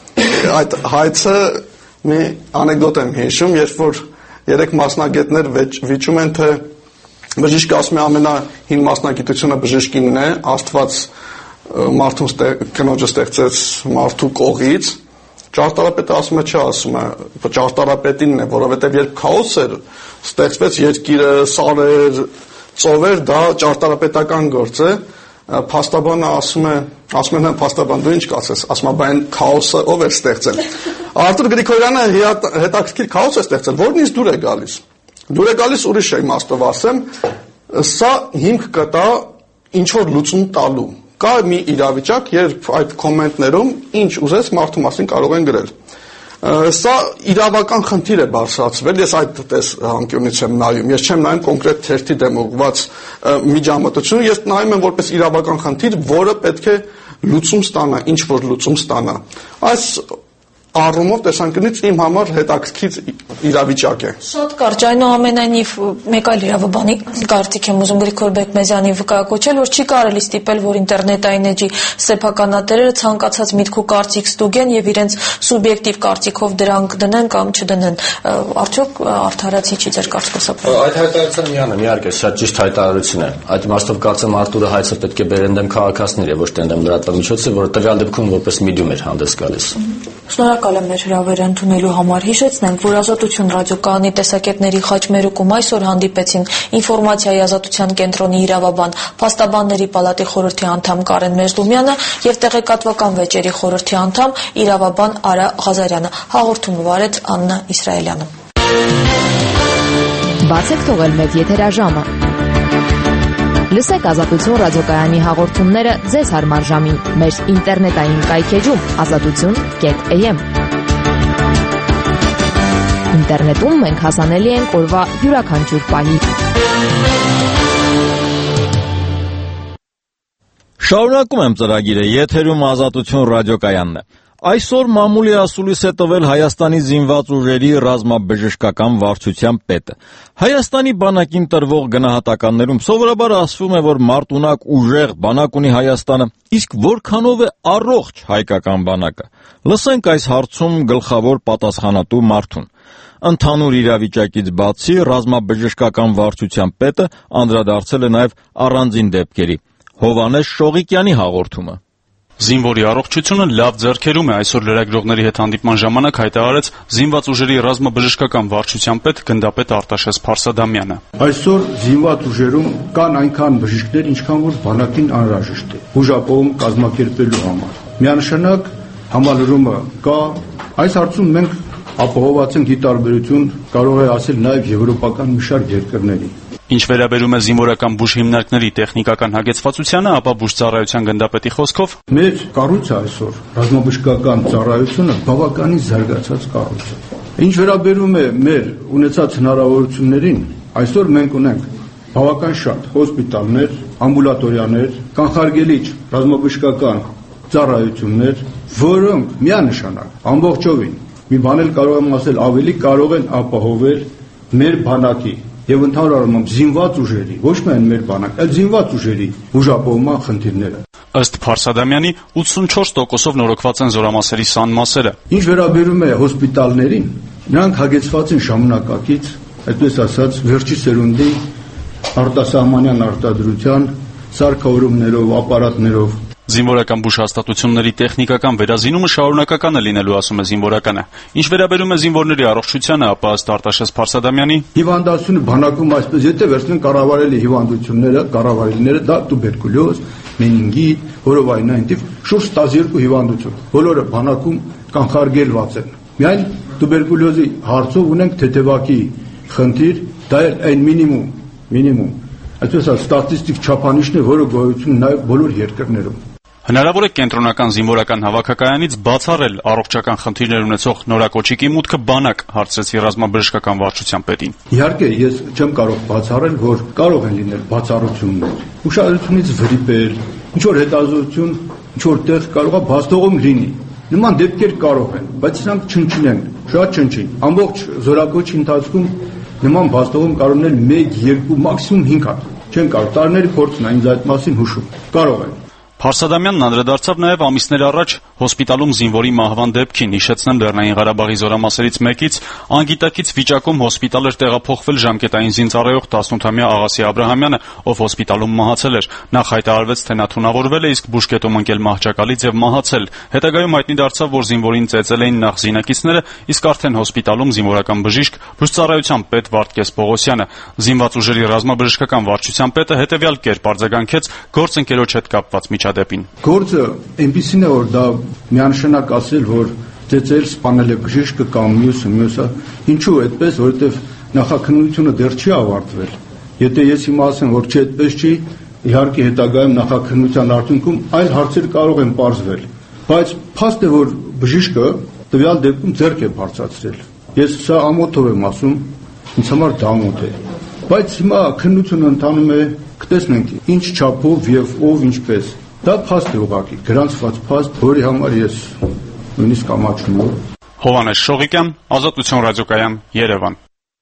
այդ հայցը մի անեկդոտ եմ հիշում, երբ որ երեք մասնագետներ վիճում են, թե բժիշկը ասում է ամենահին մասնագիտությունը բժշկինն է, Աստված մարդուն կնոջը ստեղծեց մարդու կողից։ Ճարտարապետը ասում է, չի ասում է, ճարտարապետինն է, որովհետև երբ քաոս էր, ստեղծվեց երկիրը, սարեր, ծովեր, դա ճարտարապետական գործ է։ Փաստաբանը ասում է, փաստաբան դու ինչ կասես, ասում է, բան քաոսը ով է ստեղծել։ Արթուր Գրիգորյանը հետաքրքիր քաոս է ստեղծել, որն ինձ դուր է գալիս։ Դուր է գալիս ուրիշ է իմաստով ասեմ, սա հիմք կտա ինչ որ լուծում տալու։ Կա մի իրավիճակ, երբ այդ կոմենտներում ինչ ուզես մարդու մասին կարող են գրել։ Սա իրավական խնդիր է բարձրացվել, ես այդ անկյունից եմ նայում, ես չեմ նայում կոնկրետ թերթի դեմ ուղղված միջամտություն, ես նայում եմ որպես իրավական խնդիր, որը պետք է լուծում ստանա, ինչ որ լուծում ստանա։ Այս առումով տեսանկյունից իմ համար հետաքրքիր իրավիճակ է։ Շատ կարճ, այնուամենայնիվ մեկ այլ իրավաբանի կարծիք եմ ուզում Գրիգոր Բեկմեզյանի վկայակոչել, որ չի կարելի ստիպել, որ ինտերնետային էջի սեփականատերերը ցանկացած միտք ու կարծիք ստուգեն եւ իրենց սուբյեկտիվ կարծիքով դրանք դնեն կամ չդնեն։ Արդյոք արդարացի չի ձեր կարծիքոսապը։ Այդ հայտարարությունը միանը իհարկե շատ ճիշտ հայտարարություն է։ Այդ իմաստով կարծեմ Արտուրը հայցը պետք է բերեն դեմ քաղաքացիների եւ ոչ թե դեմ լրատվամիջոցի, որը տվյալ դեպքում որպես մեդիում էր հանդես գալիս։ Շնորհակալ եմ մեր հրավերը ընդունելու համար։ Հիշեցնենք, որ Ազատություն ռադիոկայանի տեսակետների խաչմերուկում այսօր հանդիպեցին ինֆորմացիայի ազատության կենտրոնի իրավաբան, փաստաբանների պալատի խորհրդի անդամ Կարեն Մեժլումյանը եւ տեղեկատվական վեճերի խորհրդի անդամ իրավաբան Արա Ղազարյանը։ Հաղորդումը վարեց Աննա Իսրայելյանը։ Բացեք թողել մեծ եթերաժամը։ Լսեք Ազատություն ռադիոկայանի հաղորդումները ձեզ հարմար ժամին մեր ինտերնետային կայքեջում azatutun.am։ Ինտերնետում մենք հասանելի ենք օրվա յուրաքանչյուր պահի։ Շարունակում եմ ծրագիրը, եթերում Ազատություն ռադիոկայանն է։ Այսօր մամուլի ասուլիս է տվել Հայաստանի զինված ուժերի ռազմաբժշկական վարչության պետը։ Հայաստանի բանակին տրվող գնահատականներում սովորաբար ասվում է, որ մարտունակ ուժեղ բանակ ունի Հայաստանը, իսկ որքանով է առողջ հայկական բանակը։ Լսենք այս հարցում գլխավոր պատասխանատու մարդուն։ Ընդհանուր իրավիճակից բացի ռազմաբժշկական վարչության պետը անդրադարձել է նաև առանձին դեպքերի։ Հովհաննես Շողիկյանի հաղորդումը։ Զինվորի առողջությունը լավ ձեռքերում է, այսօր լրագրողների հետ հանդիպման ժամանակ հայտարարեց զինված ուժերի ռազմաբժշկական վարչության պետ գնդապետ Արտաշես Փարսադամյանը։ Այսօր զինված ուժերում կան այնքան բժիշկներ, ինչքան որ բանակին անհրաժեշտ է ուժապոհում կազմակերպելու համար։ Միանշանակ համալրումը կա։ Այս հարցում մենք ապահովված ենք ի տարբերություն, կարող է ասել, նաև եվրոպական մի շարք երկրների։ Ինչ վերաբերում է զինվորական բուժ հիմնարկների տեխնիկական հագեցվածությանը, ապա բուժծառայության գնդապետի խոսքով մեր կառույցը այսօր ռազմաբժշկական ծառայությունը բավականին զարգացած կառույց է։ Ինչ վերաբերում է մեր ունեցած հնարավորություններին, այսօր մենք ունենք բավական շատ հոսպիտալներ, ամբուլատորիաներ, կանխարգելիչ ռազմաբժշկական ծառայություններ, որոնք միանշանակ ամբողջովին մի բան էլ կարող եմ ասել, ավելի կարող են ապահովել մեր բանակի եւ ընդհանուր առմամբ զինված ուժերի, ոչ միայն մեր բանակ, այլ զինված ուժերի ուժապահովման խնդիրները։ Ըստ Փարսադամյանի 84%-ով նորոգված են զորամասերի սանմասերը։ Ինչ վերաբերում է հոսպիտալներին, նրանք հագեցված են ժամանակակից, այդպես ասած, վերջի սերունդի արտասահմանյան արտադրության սարքավորումներով, ապարատներով։ Զինվորական բուժհաստատությունների տեխնիկական վերազինումը շարունակական է լինելու, ասում է զինվորականը։ Ինչ վերաբերում է զինվորների առողջությանը, ապա ըստ Արտաշես Փարսադամյանի հիվանդությունը բանակում այսպես եթե վերցնեն կառավարելի հիվանդությունները, կառավարելիները, դա տուբերկուլյոզ, մենինգիտ, որովայնային տիպ, շուրջ 12 հիվանդություն։ Բոլորը բանակում կանխարգելված են։ Միայն տուբերկուլյոզի հարցով ունենք թեթևակի խնդիր, դա էլ այն մինիմում այսպես ստատիստիկ չափանիշն է, որը գոյություն ունի նաև բոլոր երկրներում։ Հնարավոր է կենտրոնական զինվորական հավաքակայանից բացառել առողջական խնդիրներ ունեցող նորակոչիկի մուտքը բանակ, հարցրեցի ռազմաբժշկական վարչության պետին։ Իհարկե, ես չեմ կարող բացառել, որ կարող են լինել բացառություններ։ Ուշադրությունից վրիպել, ինչ որ հետազոտություն, ինչ որ տեղ կարող է բացողում լինի։ Նման դեպքեր կարող են, բայց սրանք չնչին, շատ չնչին։ Ամբողջ զորակոչի ընթացքում նման բացողում կարող են 1, 2, մաքսիմում 5 հատ։ Չեն կարող, տարիների փորձն է ինձ այդ մասին հուշում։ Կարող են։ Փարսադամյանն անդրադարձավ նաև ամիսներ առաջ հոսպիտալում զինվորի մահվան դեպքին, հիշեցնեմ Լեռնային Ղարաբաղի զորամասերից մեկից անգիտակից վիճակում հոսպիտալ էր տեղափոխվել ժամկետային զինծառայող 18-ամյա Աղասի Աբրահամյանը, ով հոսպիտալում մահացել էր։ Նախ հայտարարվեց, թե նա թունավորվել է, իսկ բուժկետում ընկել մահճակալից եւ մահացել։ Հետագայում հայտնի դարձավ, որ զինվորին ծեծել էին նախ զինակիցները, իսկ արդեն հոսպիտալում զինվորական բժիշկ, բուժծառայության պետ Վարդգես Պողոսյանը։ Զինված ուժերի ռազմաբժշկական վարչության պետը հետեւյալ կերպ արձագանքեց գործընկերոջ հետ կապված միջադեպին։ Գործը այնպիսին է, որ դա միանշանակ ասել, որ ծեծել սպանել է բժիշկը կամ մյուսը, ինչու այդպես, որովհետև նախաքննությունը դեռ չի ավարտվել։ Եթե ես հիմա ասեմ, որ չի այդպես չի, իհարկե հետագայում նախաքննության արդյունքում այլ հարցեր կարող են պարզվել, բայց փաստ է, որ բժիշկը տվյալ դեպքում ձեռք է բարձրացրել։ Ես սա ամոթով եմ ասում, ինձ համար դա ամոթ է։ Բայց հիմա քննությունը ընթանում է, կտեսնենք ինչ չափով եւ ով ինչպես։ Դա փաստ է ուղղակի, գրանցված փաստ, որի համար ես նույնիսկ ամաչում եմ։ Հովհաննես Շողիկյան, Ազատություն ռադիոկայան, Երևան։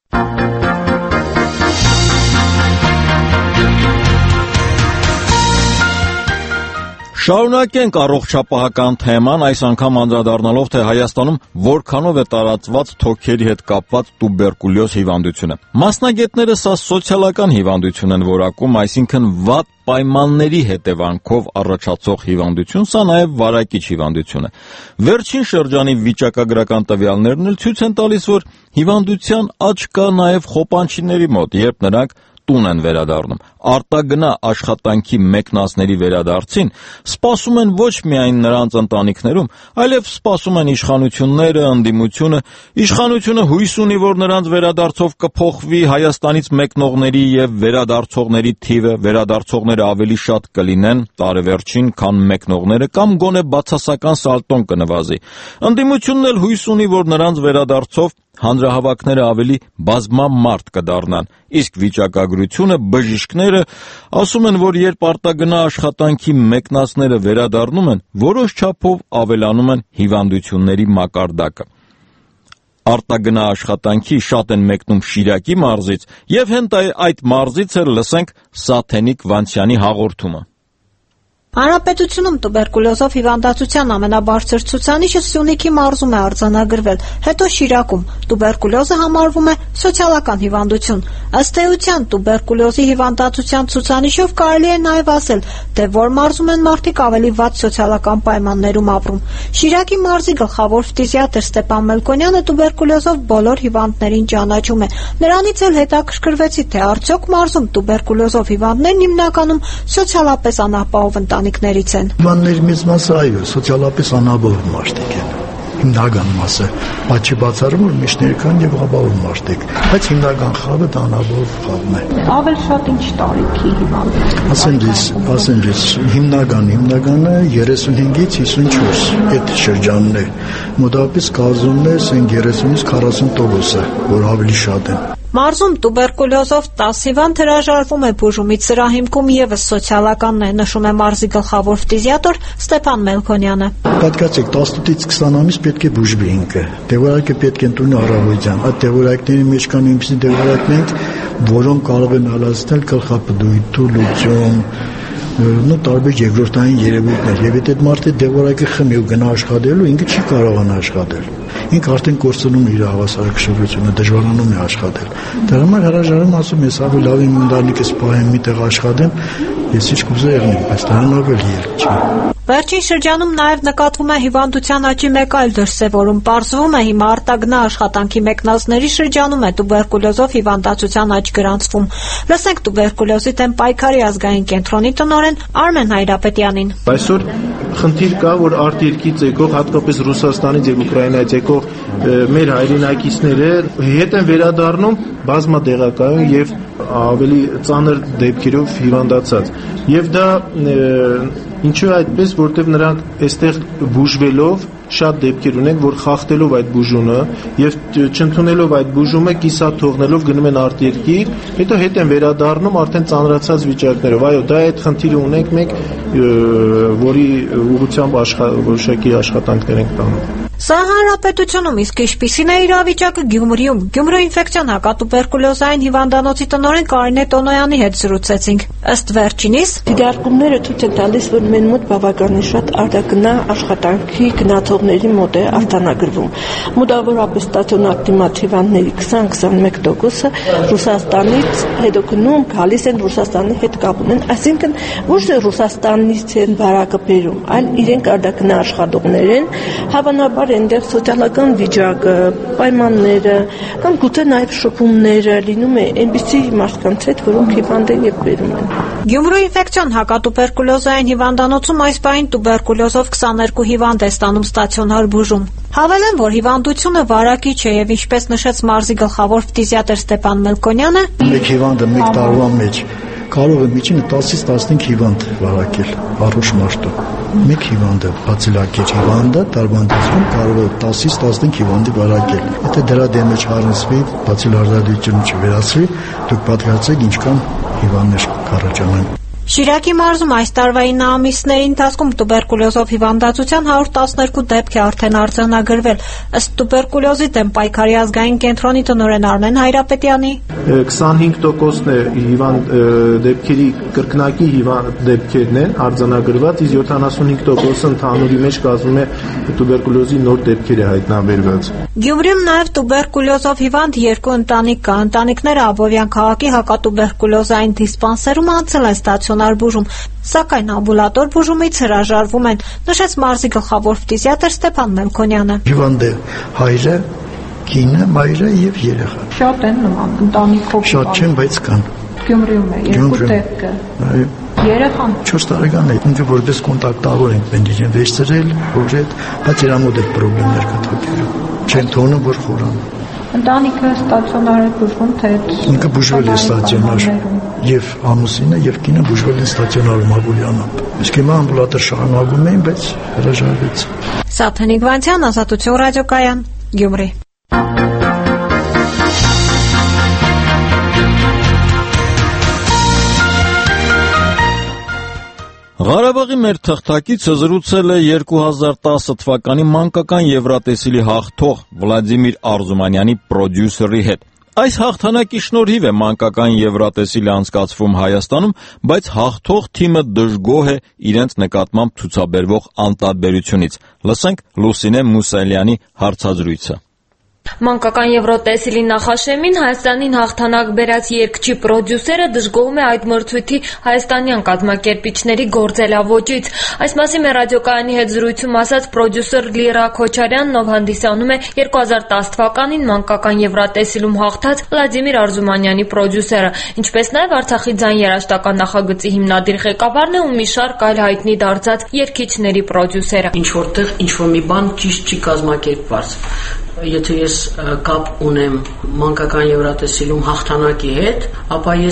Շարունակենք առողջապահական թեման, այս անգամ անդրադառնալով, թե Հայաստանում որքանով է տարածված թոքերի հետ կապված տուբերկուլյոզ հիվանդությունը։ Մասնագետները սա սոցիալական հիվանդություն են որակում, այսինքն վատ պայմանների հետևանքով առաջացող հիվանդություն, սա նաև վարակիչ հիվանդություն է։ Վերջին շրջանի վիճակագրական տվյալներն էլ ցույց են տալիս, որ հիվանդության աճ կա նաև խոպանչիների մոտ, երբ նրանք տուն են վերադառնում։ Արտագնա աշխատանքի մեկնածների վերադարձին սպասում են ոչ միայն նրանց ընտանիքներում, այլև սպասում են իշխանությունները, ընդդիմությունը։ Իշխանությունը հույս ունի, որ նրանց վերադարձով կփոխվի Հայաստանից մեկնողների եւ վերադարձողների թիվը, վերադարձողները ավելի շատ կլինեն տարեվերջին, քան մեկնողները, կամ գոնե բացասական սալտոն կնվազի։ Ընդդիմությունն էլ հույս ունի, որ նրանց վերադարձով հանրահավաքները ավելի բազմամարդ կդառնան, իսկ վիճակագրությունը, բժիշկները ասում են, որ երբ արտագնա աշխատանքի մեկնածները վերադառնում են, որոշ չափով ավելանում են հիվանդությունների մակարդակը։ Արտագնա աշխատանքի շատ են մեկնում Շիրակի մարզից, եւ հենց այդ մարզից էլ լսենք Սաթենիկ Վանցյանի հաղորդումը։ Հանրապետությունում տուբերկուլյոզով հիվանդացության ամենաբարձր ցուցանիշը Սյունիքի մարզում է արձանագրվել, հետո Շիրակում։ Տուբերկուլյոզը համարվում է սոցիալական հիվանդություն։ Ըստ էության, տուբերկուլյոզի հիվանդացության ցուցանիշով կարելի է նաև ասել, թե որ մարզում են մարդիկ ավելի վատ սոցիալական պայմաններում ապրում։ Շիրակի մարզի գլխավոր ֆտիզիատր Ստեփան Մելքոնյանը տուբերկուլյոզով բոլոր հիվանդներին ճանաչում է։ Նրանից էլ հետաքրքրվեցի, թե արդյոք մարզում տուբերկուլյոզով հիվանդներն հիմնականում սոցիալապես անապահով ընտանիքներից են։ Հիվանդների մեծ մասը այո, սոցիալապես անապահով մարդիկ են։ Հիմնական մասը, բայց չի բացառում, որ միշտներ կան եւ ապահով մարդիկ, բայց հիմնական խավը դա անապահով խավն է։ Ավել շատ ինչ տարիքի հիվանդներ։ Ասեն ես, հիմնականը 35-ից 54 այդ շրջանն է։ Մոտավորապես կազմում է 30-ից 40%-ը, որ ավելի շատ են։ Մարզում տուբերկուլյոզով 10 հիվանդ հրաժարվում է բուժումից, սրա հիմքում եւս սոցիալականն է, նշում է մարզի գլխավոր ֆտիզիատոր Ստեփան Մելքոնյանը։ Պատկացեք 18-ից 20 ամիս պետք է բուժվի ինքը։ Դեղորայքը պետք է տունի առավոտյան։ Այդ դեղորայքների մեջ կան այնպիսի դեղորայքներ, որոնք կարող են հալածել գլխապտույտ, թուլություն, տարբեր երկրորդային երևույթներ, եւ եթե մարդը դեղորայքը խմի ու գնա աշխատելու, ինքը չի կարողանա աշխատել։ Ինքը արդեն կորցնում իր հավասարակշռությունը, դժվարանում է աշխատել։ Դրա համար հրաժարում ասում ես ավելի լավ իմ ընտանիքս պահեմ միտեղ աշխատեմ, ես ինչ կուզեի եղնեմ, բայց դրանով ավելի ելք չի։ Վերջին շրջանում նաև նկատվում է հիվանդության աճի մեկ այլ դրսևորում։ Պարզվում է հիմա արտագնա աշխատանքի մեկնածների շրջանում է տուբերկուլյոզով հիվանդացության աճ գրանցվում։ Լսենք տուբերկուլյոզի դեմ պայքարի ազգային կենտրոնի տնօրեն Արմեն Հայրապետյանին։ Այսօր խնդիր կա, որ արտերկից եկող, հատկապես Ռուսաստանից եւ Ուկրաինայից եկող մեր հայրենակիցները հետ են վերադառնում բազմադեղակայուն եւ ավելի ծանր դեպքերով հիվանդացած։ Եվ դա ինչու է այդպես, որտեղ նրանք այստեղ բուժվելով շատ դեպքեր ունեն, որ խախտելով այդ բուժումը եւ չընդունելով այդ բուժումը, կիսատ թողնելով գնում են արտերկիր, հետո հետ են վերադառնում արդեն ծանրացած վիճակներով։ Այո, դա այդ խնդիրը ունենք մենք, որի ուղղությամբ որոշակի աշխատանքներ ենք տանում։ Սա հանրապետությունում, իսկ ինչպիսին է իրավիճակը Գյումրիում։ Գյումրու ինֆեկցիոն հակատուբերկուլյոզային հիվանդանոցի տնօրեն Կարինե Տոնոյանի հետ զրուցեցինք։ Ըստ վերջինիս, դիտարկումները ցույց են տալիս, որ մեր մոտ բավականին շատ արտագնա աշխատանքի գնացողների մոտ է արտանագրվում։ Մոտավորապես ստացիոնար դիմաց հիվանդների 20-21%-ը Ռուսաստանից հետոգնում գալիս են, Ռուսաստանի հետ կապ ունեն, այսինքն ոչ թե Ռուսաստանից են բարակը բերում, այլ իրենք արտագնա աշխատողներ են, հավանաբար այնտեղ սոցիալական վիճակը, պայմանները կամ գուցե նաև շփումները լինում է այնպիսի մարդկանց հետ, որոնք հիվանդ են եւ բերում են։ Գյումրու ինֆեկցիոն հակատուբերկուլյոզային հիվանդանոցում այս պահին տուբերկուլյոզով 22 հիվանդ է ստանում ստացիոնար բուժում։ Հավելեմ, որ հիվանդությունը վարակիչ է եւ ինչպես նշեց մարզի գլխավոր ֆտիզիատր Ստեփան Մելքոնյանը, մեկ հիվանդը մեկ տարվա մեջ կարող է միջինը 10-ից 15 հիվանդ վարակել առողջ մարդու։ Մեկ հիվանդը, բացիլակիչ հիվանդը տարբանդացում կարող է 10-ից 15 հիվանդի վարակել։ Եթե դրա դեմը չհարնցվի, բացիլարդադությունը չվերացվի, դուք պատկերացրեք ինչքան հիվանդներ կառաջանան։ Շիրակի մարզում այս տարվա 9 ամիսների ընթացքում տուբերկուլյոզով հիվանդացության 112 դեպք է արդեն արձանագրվել։ Ըստ տուբերկուլյոզի դեմ պայքարի ազգային կենտրոնի տնօրեն Արմեն Հայրապետյանի, 25%-ն է հիվանդ դեպքերի կրկնակի հիվանդ դեպքերն են արձանագրված, իսկ 75%-ը ընդհանուրի մեջ կազմում է տուբերկուլյոզի նոր դեպքեր է հայտնաբերված։ Գյումրիում նաև տուբերկուլյոզով հիվանդ 2 ընտանիք կա։ Ընտանիքները Աբովյան քաղաքի հակատուբերկուլյոզային դիսպանսերում անցել են ստացիոնար բուժում, սակայն ամբուլատոր բուժումից հրաժարվում են, նշեց մարզի գլխավոր ֆտիզիատր Ստեփան Մելքոնյանը։ Հիվանդը հայրը, կինը, մայրը եւ երեխան։ Շատ են նման ընտանիքով։ Շատ չեն, բայց կան։ Գյումրիում է 2 դեպք։ Երեխան 4 տարեկան է, ինքը որպես կոնտակտավոր ենք մենք իրեն վերցրել, որ այդ բայց իր մոտ այդ խնդիրներ կա թափելու։ Չեն թողնում որ խորան։ Ընտանիքը ստացիոնար է բուժվում, թե ինքը բուժվել է ստացիոնար եւ ամուսինը եւ կինը բուժվել են ստացիոնարում Աբովյանում։ Իսկ հիմա ամբուլատոր շարունակում էին, բայց հրաժարվեց։ Սաթենիկ Վանցյան, Ազատություն ռադիոկայան, Գյումրի։ Ղարաբաղի մեր թղթակիցը զրուցել է 2010 թվականի մանկական Եվրատեսիլի հաղթող Վլադիմիր Արզումանյանի պրոդյուսերի հետ։ Այս հաղթանակի շնորհիվ է մանկական Եվրատեսիլը անցկացվում Հայաստանում, բայց հաղթող թիմը դժգոհ է իրենց նկատմամբ ցուցաբերվող անտարբերությունից։ Լսենք Լուսինե Մուսալյանի հարցազրույցը։ Մանկական Եվրոտեսիլի նախաշեմին Հայաստանին հաղթանակ բերած երգչի պրոդյուսերը դժգոհում է այդ մրցույթի հայաստանյան կազմակերպիչների գործելավոճից։ Այս մասին մեր ռադիոկայանի հետ զրույցում ասաց պրոդյուսեր Լիրա Քոչարյանն, ով հանդիսանում է 2010 թվականին մանկական Եվրոտեսիլում հաղթած Վլադիմիր Արզումանյանի պրոդյուսերը, ինչպես նաև Արցախի ձայն երաժշտական նախագծի հիմնադիր ղեկավարն է ու մի շարք այլ հայտնի դարձած երգիչների պրոդյուսերը։ Ինչ որտեղ ինչ-որ մի բան ճիշտ չի կազմակերպված։ Եթե ես կապ ունեմ մանկական Եվրատեսիլում հաղթանակի հետ, ապա ես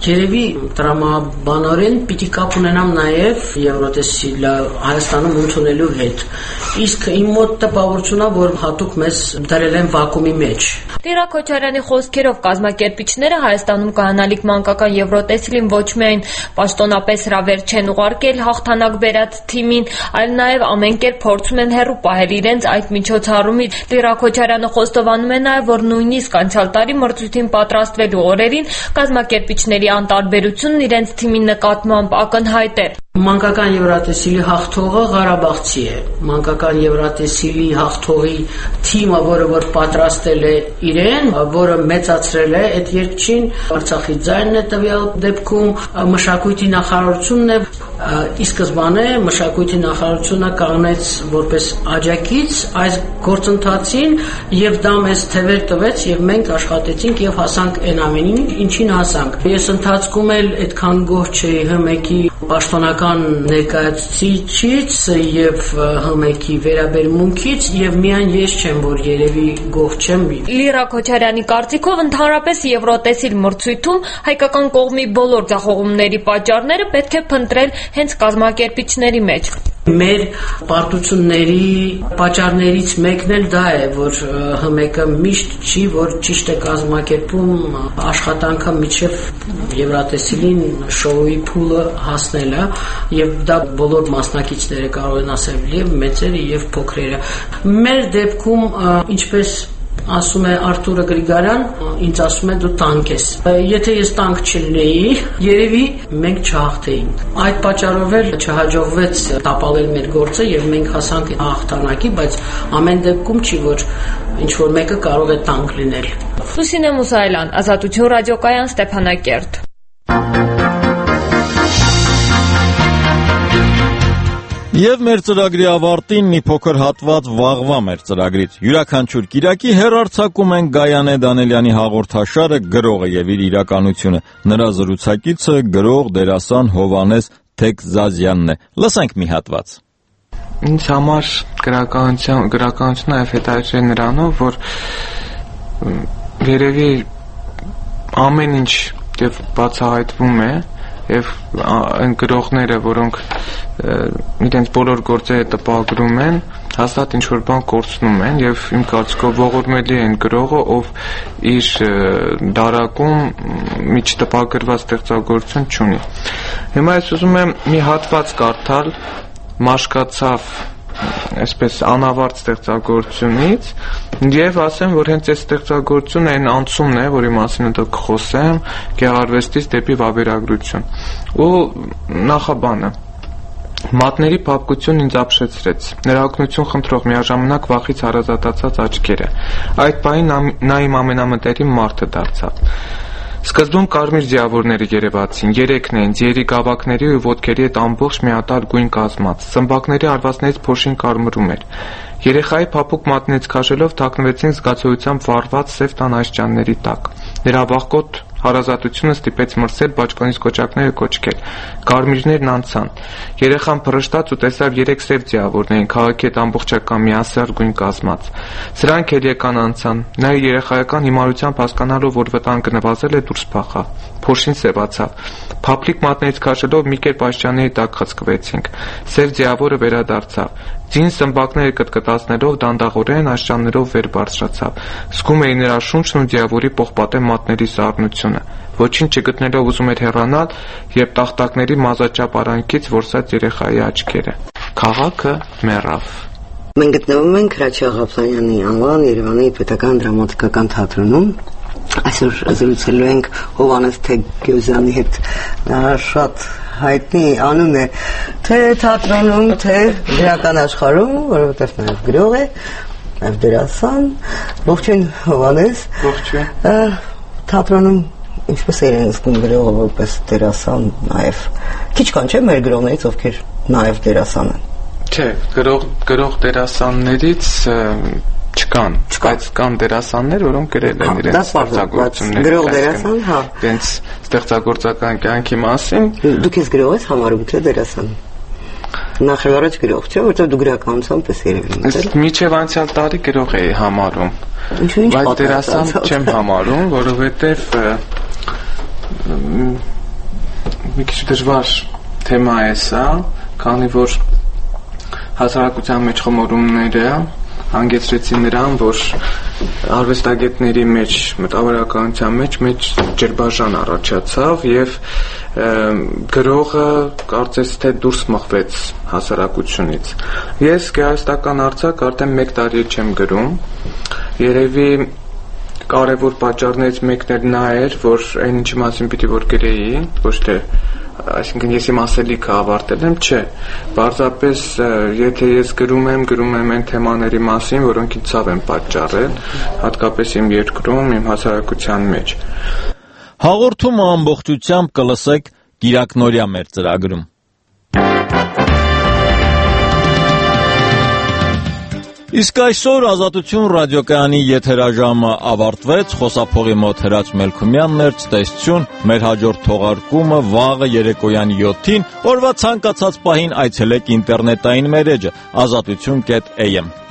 Երևի տրամաբանորեն պիտի կապ ունենամ նաև Եվրոտեսիլը Հայաստանում ընդունելու հետ։ Իսկ իմ մոտ տպավորությունա, որ հատուկ մեզ դրել են վակուումի մեջ։ Լիրա Քոչարյանի խոսքերով կազմակերպիչները Հայաստանում կայանալիք մանկական Եվրոտեսիլին ոչ միայն պաշտոնապես հրավեր չեն ուղարկել հաղթանակ բերած թիմին, այլ նաև ամեն կերպ փորձում են հեռու պահել իրենց այդ միջոցառումից։ Լիրա Քոչարյանը խոստովանում է նաև, որ նույնիսկ անցյալ տարի մրցույթին պատրաստվելու օրերին կազմակերպիչների անտարբերությունն իրենց թիմի նկատմամբ ակնհայտ էր։ Մանկական Եվրատեսիլի հաղթողը Ղարաբաղցի է։ Մանկական Եվրատեսիլի հաղթողի թիմը, որը պատրաստել է իրեն, որը մեծացրել է այդ երկչին, Արցախի ձայնն է տվյալ դեպքում, մշակույթի նախարարությունն է։ Ի սկզբանե մշակույթի նախարարությունը կանգնեց որպես աջակից այս գործընթացին եւ դա մեզ թևեր տվեց եւ մենք աշխատեցինք եւ հասանք այն ամենին, ինչին հասանք։ Ես ընթացքում էլ այդքան գոհ չէի ՀՄԷԿ-ի պաշտոնական ներկայացուցիչից եւ ՀՄԷԿ-ի վերաբերմունքից եւ միայն ես չեմ, որ երևի գոհ չեմ։ Լիրա Քոչարյանի կարծիքով ընդհանրապես Եվրոտեսիլ մրցույթում հայկական կողմի բոլոր ձախողումների պատճառները պետք է փնտրել հենց կազմակերպիչների մեջ։ Մեր պարտությունների պատճառներից մեկն էլ դա է, որ ՀՄԷԿ-ը միշտ չի, որ ճիշտ է կազմակերպում աշխատանքը միջև Եվրատեսիլին շոուի փուլը հասնելը, եւ դա բոլոր մասնակիցները կարող են ասել, եւ մեծերը եւ փոքրերը։ Մեր դեպքում ինչպես ասում է Արտուրը Գրիգարյան, ինձ ասում է դու տանկ ես։ Եթե ես տանկ չլինեի, երևի մենք չհաղթեինք։ Այդ պատճառով էլ չհաջողվեց տապալել մեր գործը եւ մենք հասանք հաղթանակի, բայց ամեն դեպքում չի, որ ինչ որ մեկը կարող է տանկ լինել։ Լուսինե Մուսայելյան, Ազատություն ռադիոկայան, Ստեփանակերտ։ Եվ մեր ծրագրի ավարտին մի փոքր հատված վաղվա մեր ծրագրից։ Յուրաքանչյուր կիրակի հեռարձակում են Գայանե Դանելյանի հաղորդաշարը «Գրողը եւ իր իրականությունը»։ Նրա զրուցակիցը գրող դերասան Հովհաննես Թեկզազյանն է։ Լսենք մի հատված։ Ինձ համար գրականությունը հետաքրքիր է նրանով, որ երևի ամեն ինչ եւ բացահայտվում է եւ այն գրողները, որոնք իրենց բոլոր գործերը տպագրում են, հաստատ ինչ-որ բան կորցնում են եւ իմ կարծիքով ողորմելի են գրողը, ով իր դարակում միջտպագրված ստեղծագործություն չունի։ Հիմա ես ուզում եմ մի հատված կարդալ մաշկացավ այսպես անավարտ ստեղծագործությունից եւ ասեմ, որ հենց այս ստեղծագործությունը այն անցումն է, որի մասին հետո կխոսեմ, գեղարվեստից դեպի վավերագրություն։ Ու նախաբանը Մատների փափկությունն ինձ ապշեցրեց։ Նրա օգնություն խնդրող միաժամանակ վախից հարազատացած աչքերը։ Այդ պահին նա իմ ամենամտերիմ մարդը դարձավ։ Սկզբում կարմիր ձիավորները երևացին, 3-ն էին, ձիերի գավակների ու ոտքերի հետ ամբողջ միատարր գույն կազմած։ Սմբակների արվածներից փոշին կարմրում էր։ Երեխայի փափուկ մատներից քաշելով թաքնվեցին զգացողությամբ վառված սև տան աշճանների տակ։ Նրա վախկոտ հարազատությունը ստիպեց մրսել, բաճկոնից կոճակները կոչկել։ Կարմիրներն անցան։ Երեխան փռշտաց ու տեսավ 3 սև ձիավորներին, քաղաքի հետ ամբողջական միասեռ գույն կազմած։ Սրանք էլ եկան անցան։ Նա իր երեխայական հիմարությամբ հասկանալով, որ վտանգը նվազել է, դուրս փախավ։ Փոշին սևացավ։ Փափլիկ մատներից քաշելով մի կերպ աշճանների տակ խցկվեցինք։ Սև ձիավորը վերադարձավ։ Ձին սմբակները կտկտացնելով դանդաղորեն աշճաններով վեր բարձրացավ։ Զգում էի նրա շունչն ու ձիավորի պողպատե մատների սառնությունը։ Ոչինչ չգտնելով ուզում էր հեռանալ, երբ տախտակների մազաչափ արանքից որսաց երեխայի աչքերը։ Քաղաքը մեռավ։ Մենք գտնվում ենք Հրաչյա Ղափլանյանի անվան Երևանի պետական դրամատիկական թատրոնում։ Այսօր զրուցելու ենք Հովհաննես Թեկզազյանի հետ։ Նա շատ հայտնի անուն է թե թատրոնում, թե գրական աշխարհում, որովհետև նաև գրող է, նաև դերասան։ Ողջույն Հովհաննես։ Ողջույն։ Թատրոնում ինչպես է զգում գրողը որպես դերասան, նաև քիչ կան չէ՞ մեր գրողներից, ովքեր նաև դերասան են։ Չէ, գրող դերասաններից չկան, բայց կան դերասաններ, որոնք գրել են իրենց ստեղծագործությունները։ Գրող դերասան, հա։ Իրենց ստեղծագործական կյանքի մասին։ Դուք ես գրող ես համարում, թե դերասան։ Նախ-առաջ գրող, չէ՞, որտեղ դու գրականությամբ ես երևում ես։ Մինչև անցյալ տարի գրող էի համարում։ Բայց դերասան չեմ համարում, որովհետև մի քիչ դժվար թեմա է սա, քանի որ հասարակության մեջ խմորումները հանգեցրեցին նրան, որ արվեստագետների մեջ, մտավորականության մեջ ջրբաժան առաջացավ եւ գրողը կարծես թե դուրս մղվեց հասարակությունից։ Ես գեղարվեստական արձակ արդեն 1 տարի չեմ գրում։ Երևի կարևոր պատճառներից մեկն էլ նա էր, որ այն ինչի մասին պիտի որ գրեի, ոչ թե այսինքն ես իմ ասելիքը ավարտել եմ, չէ, պարզապես եթե ես գրում եմ այն թեմաների մասին, որոնք ինձ ցավ են պատճառել, հատկապես իմ երկրում, իմ հասարակության մեջ։ Հաղորդումը ամբողջությամբ կլսեք Կիրակնորյա մեր ծրագրում։ Իսկ այսօր Ազատություն ռադիոկայանի եթերաժամը ավարտվեց, խոսափողի մոտ Հրաչ Մելքումյանն էր, ցտեսություն, մեր հաջորդ թողարկումը վաղը երեկոյան 7-ին, օրվա ցանկացած պահին այցելեք ինտերնետային մեր էջը azatutun.am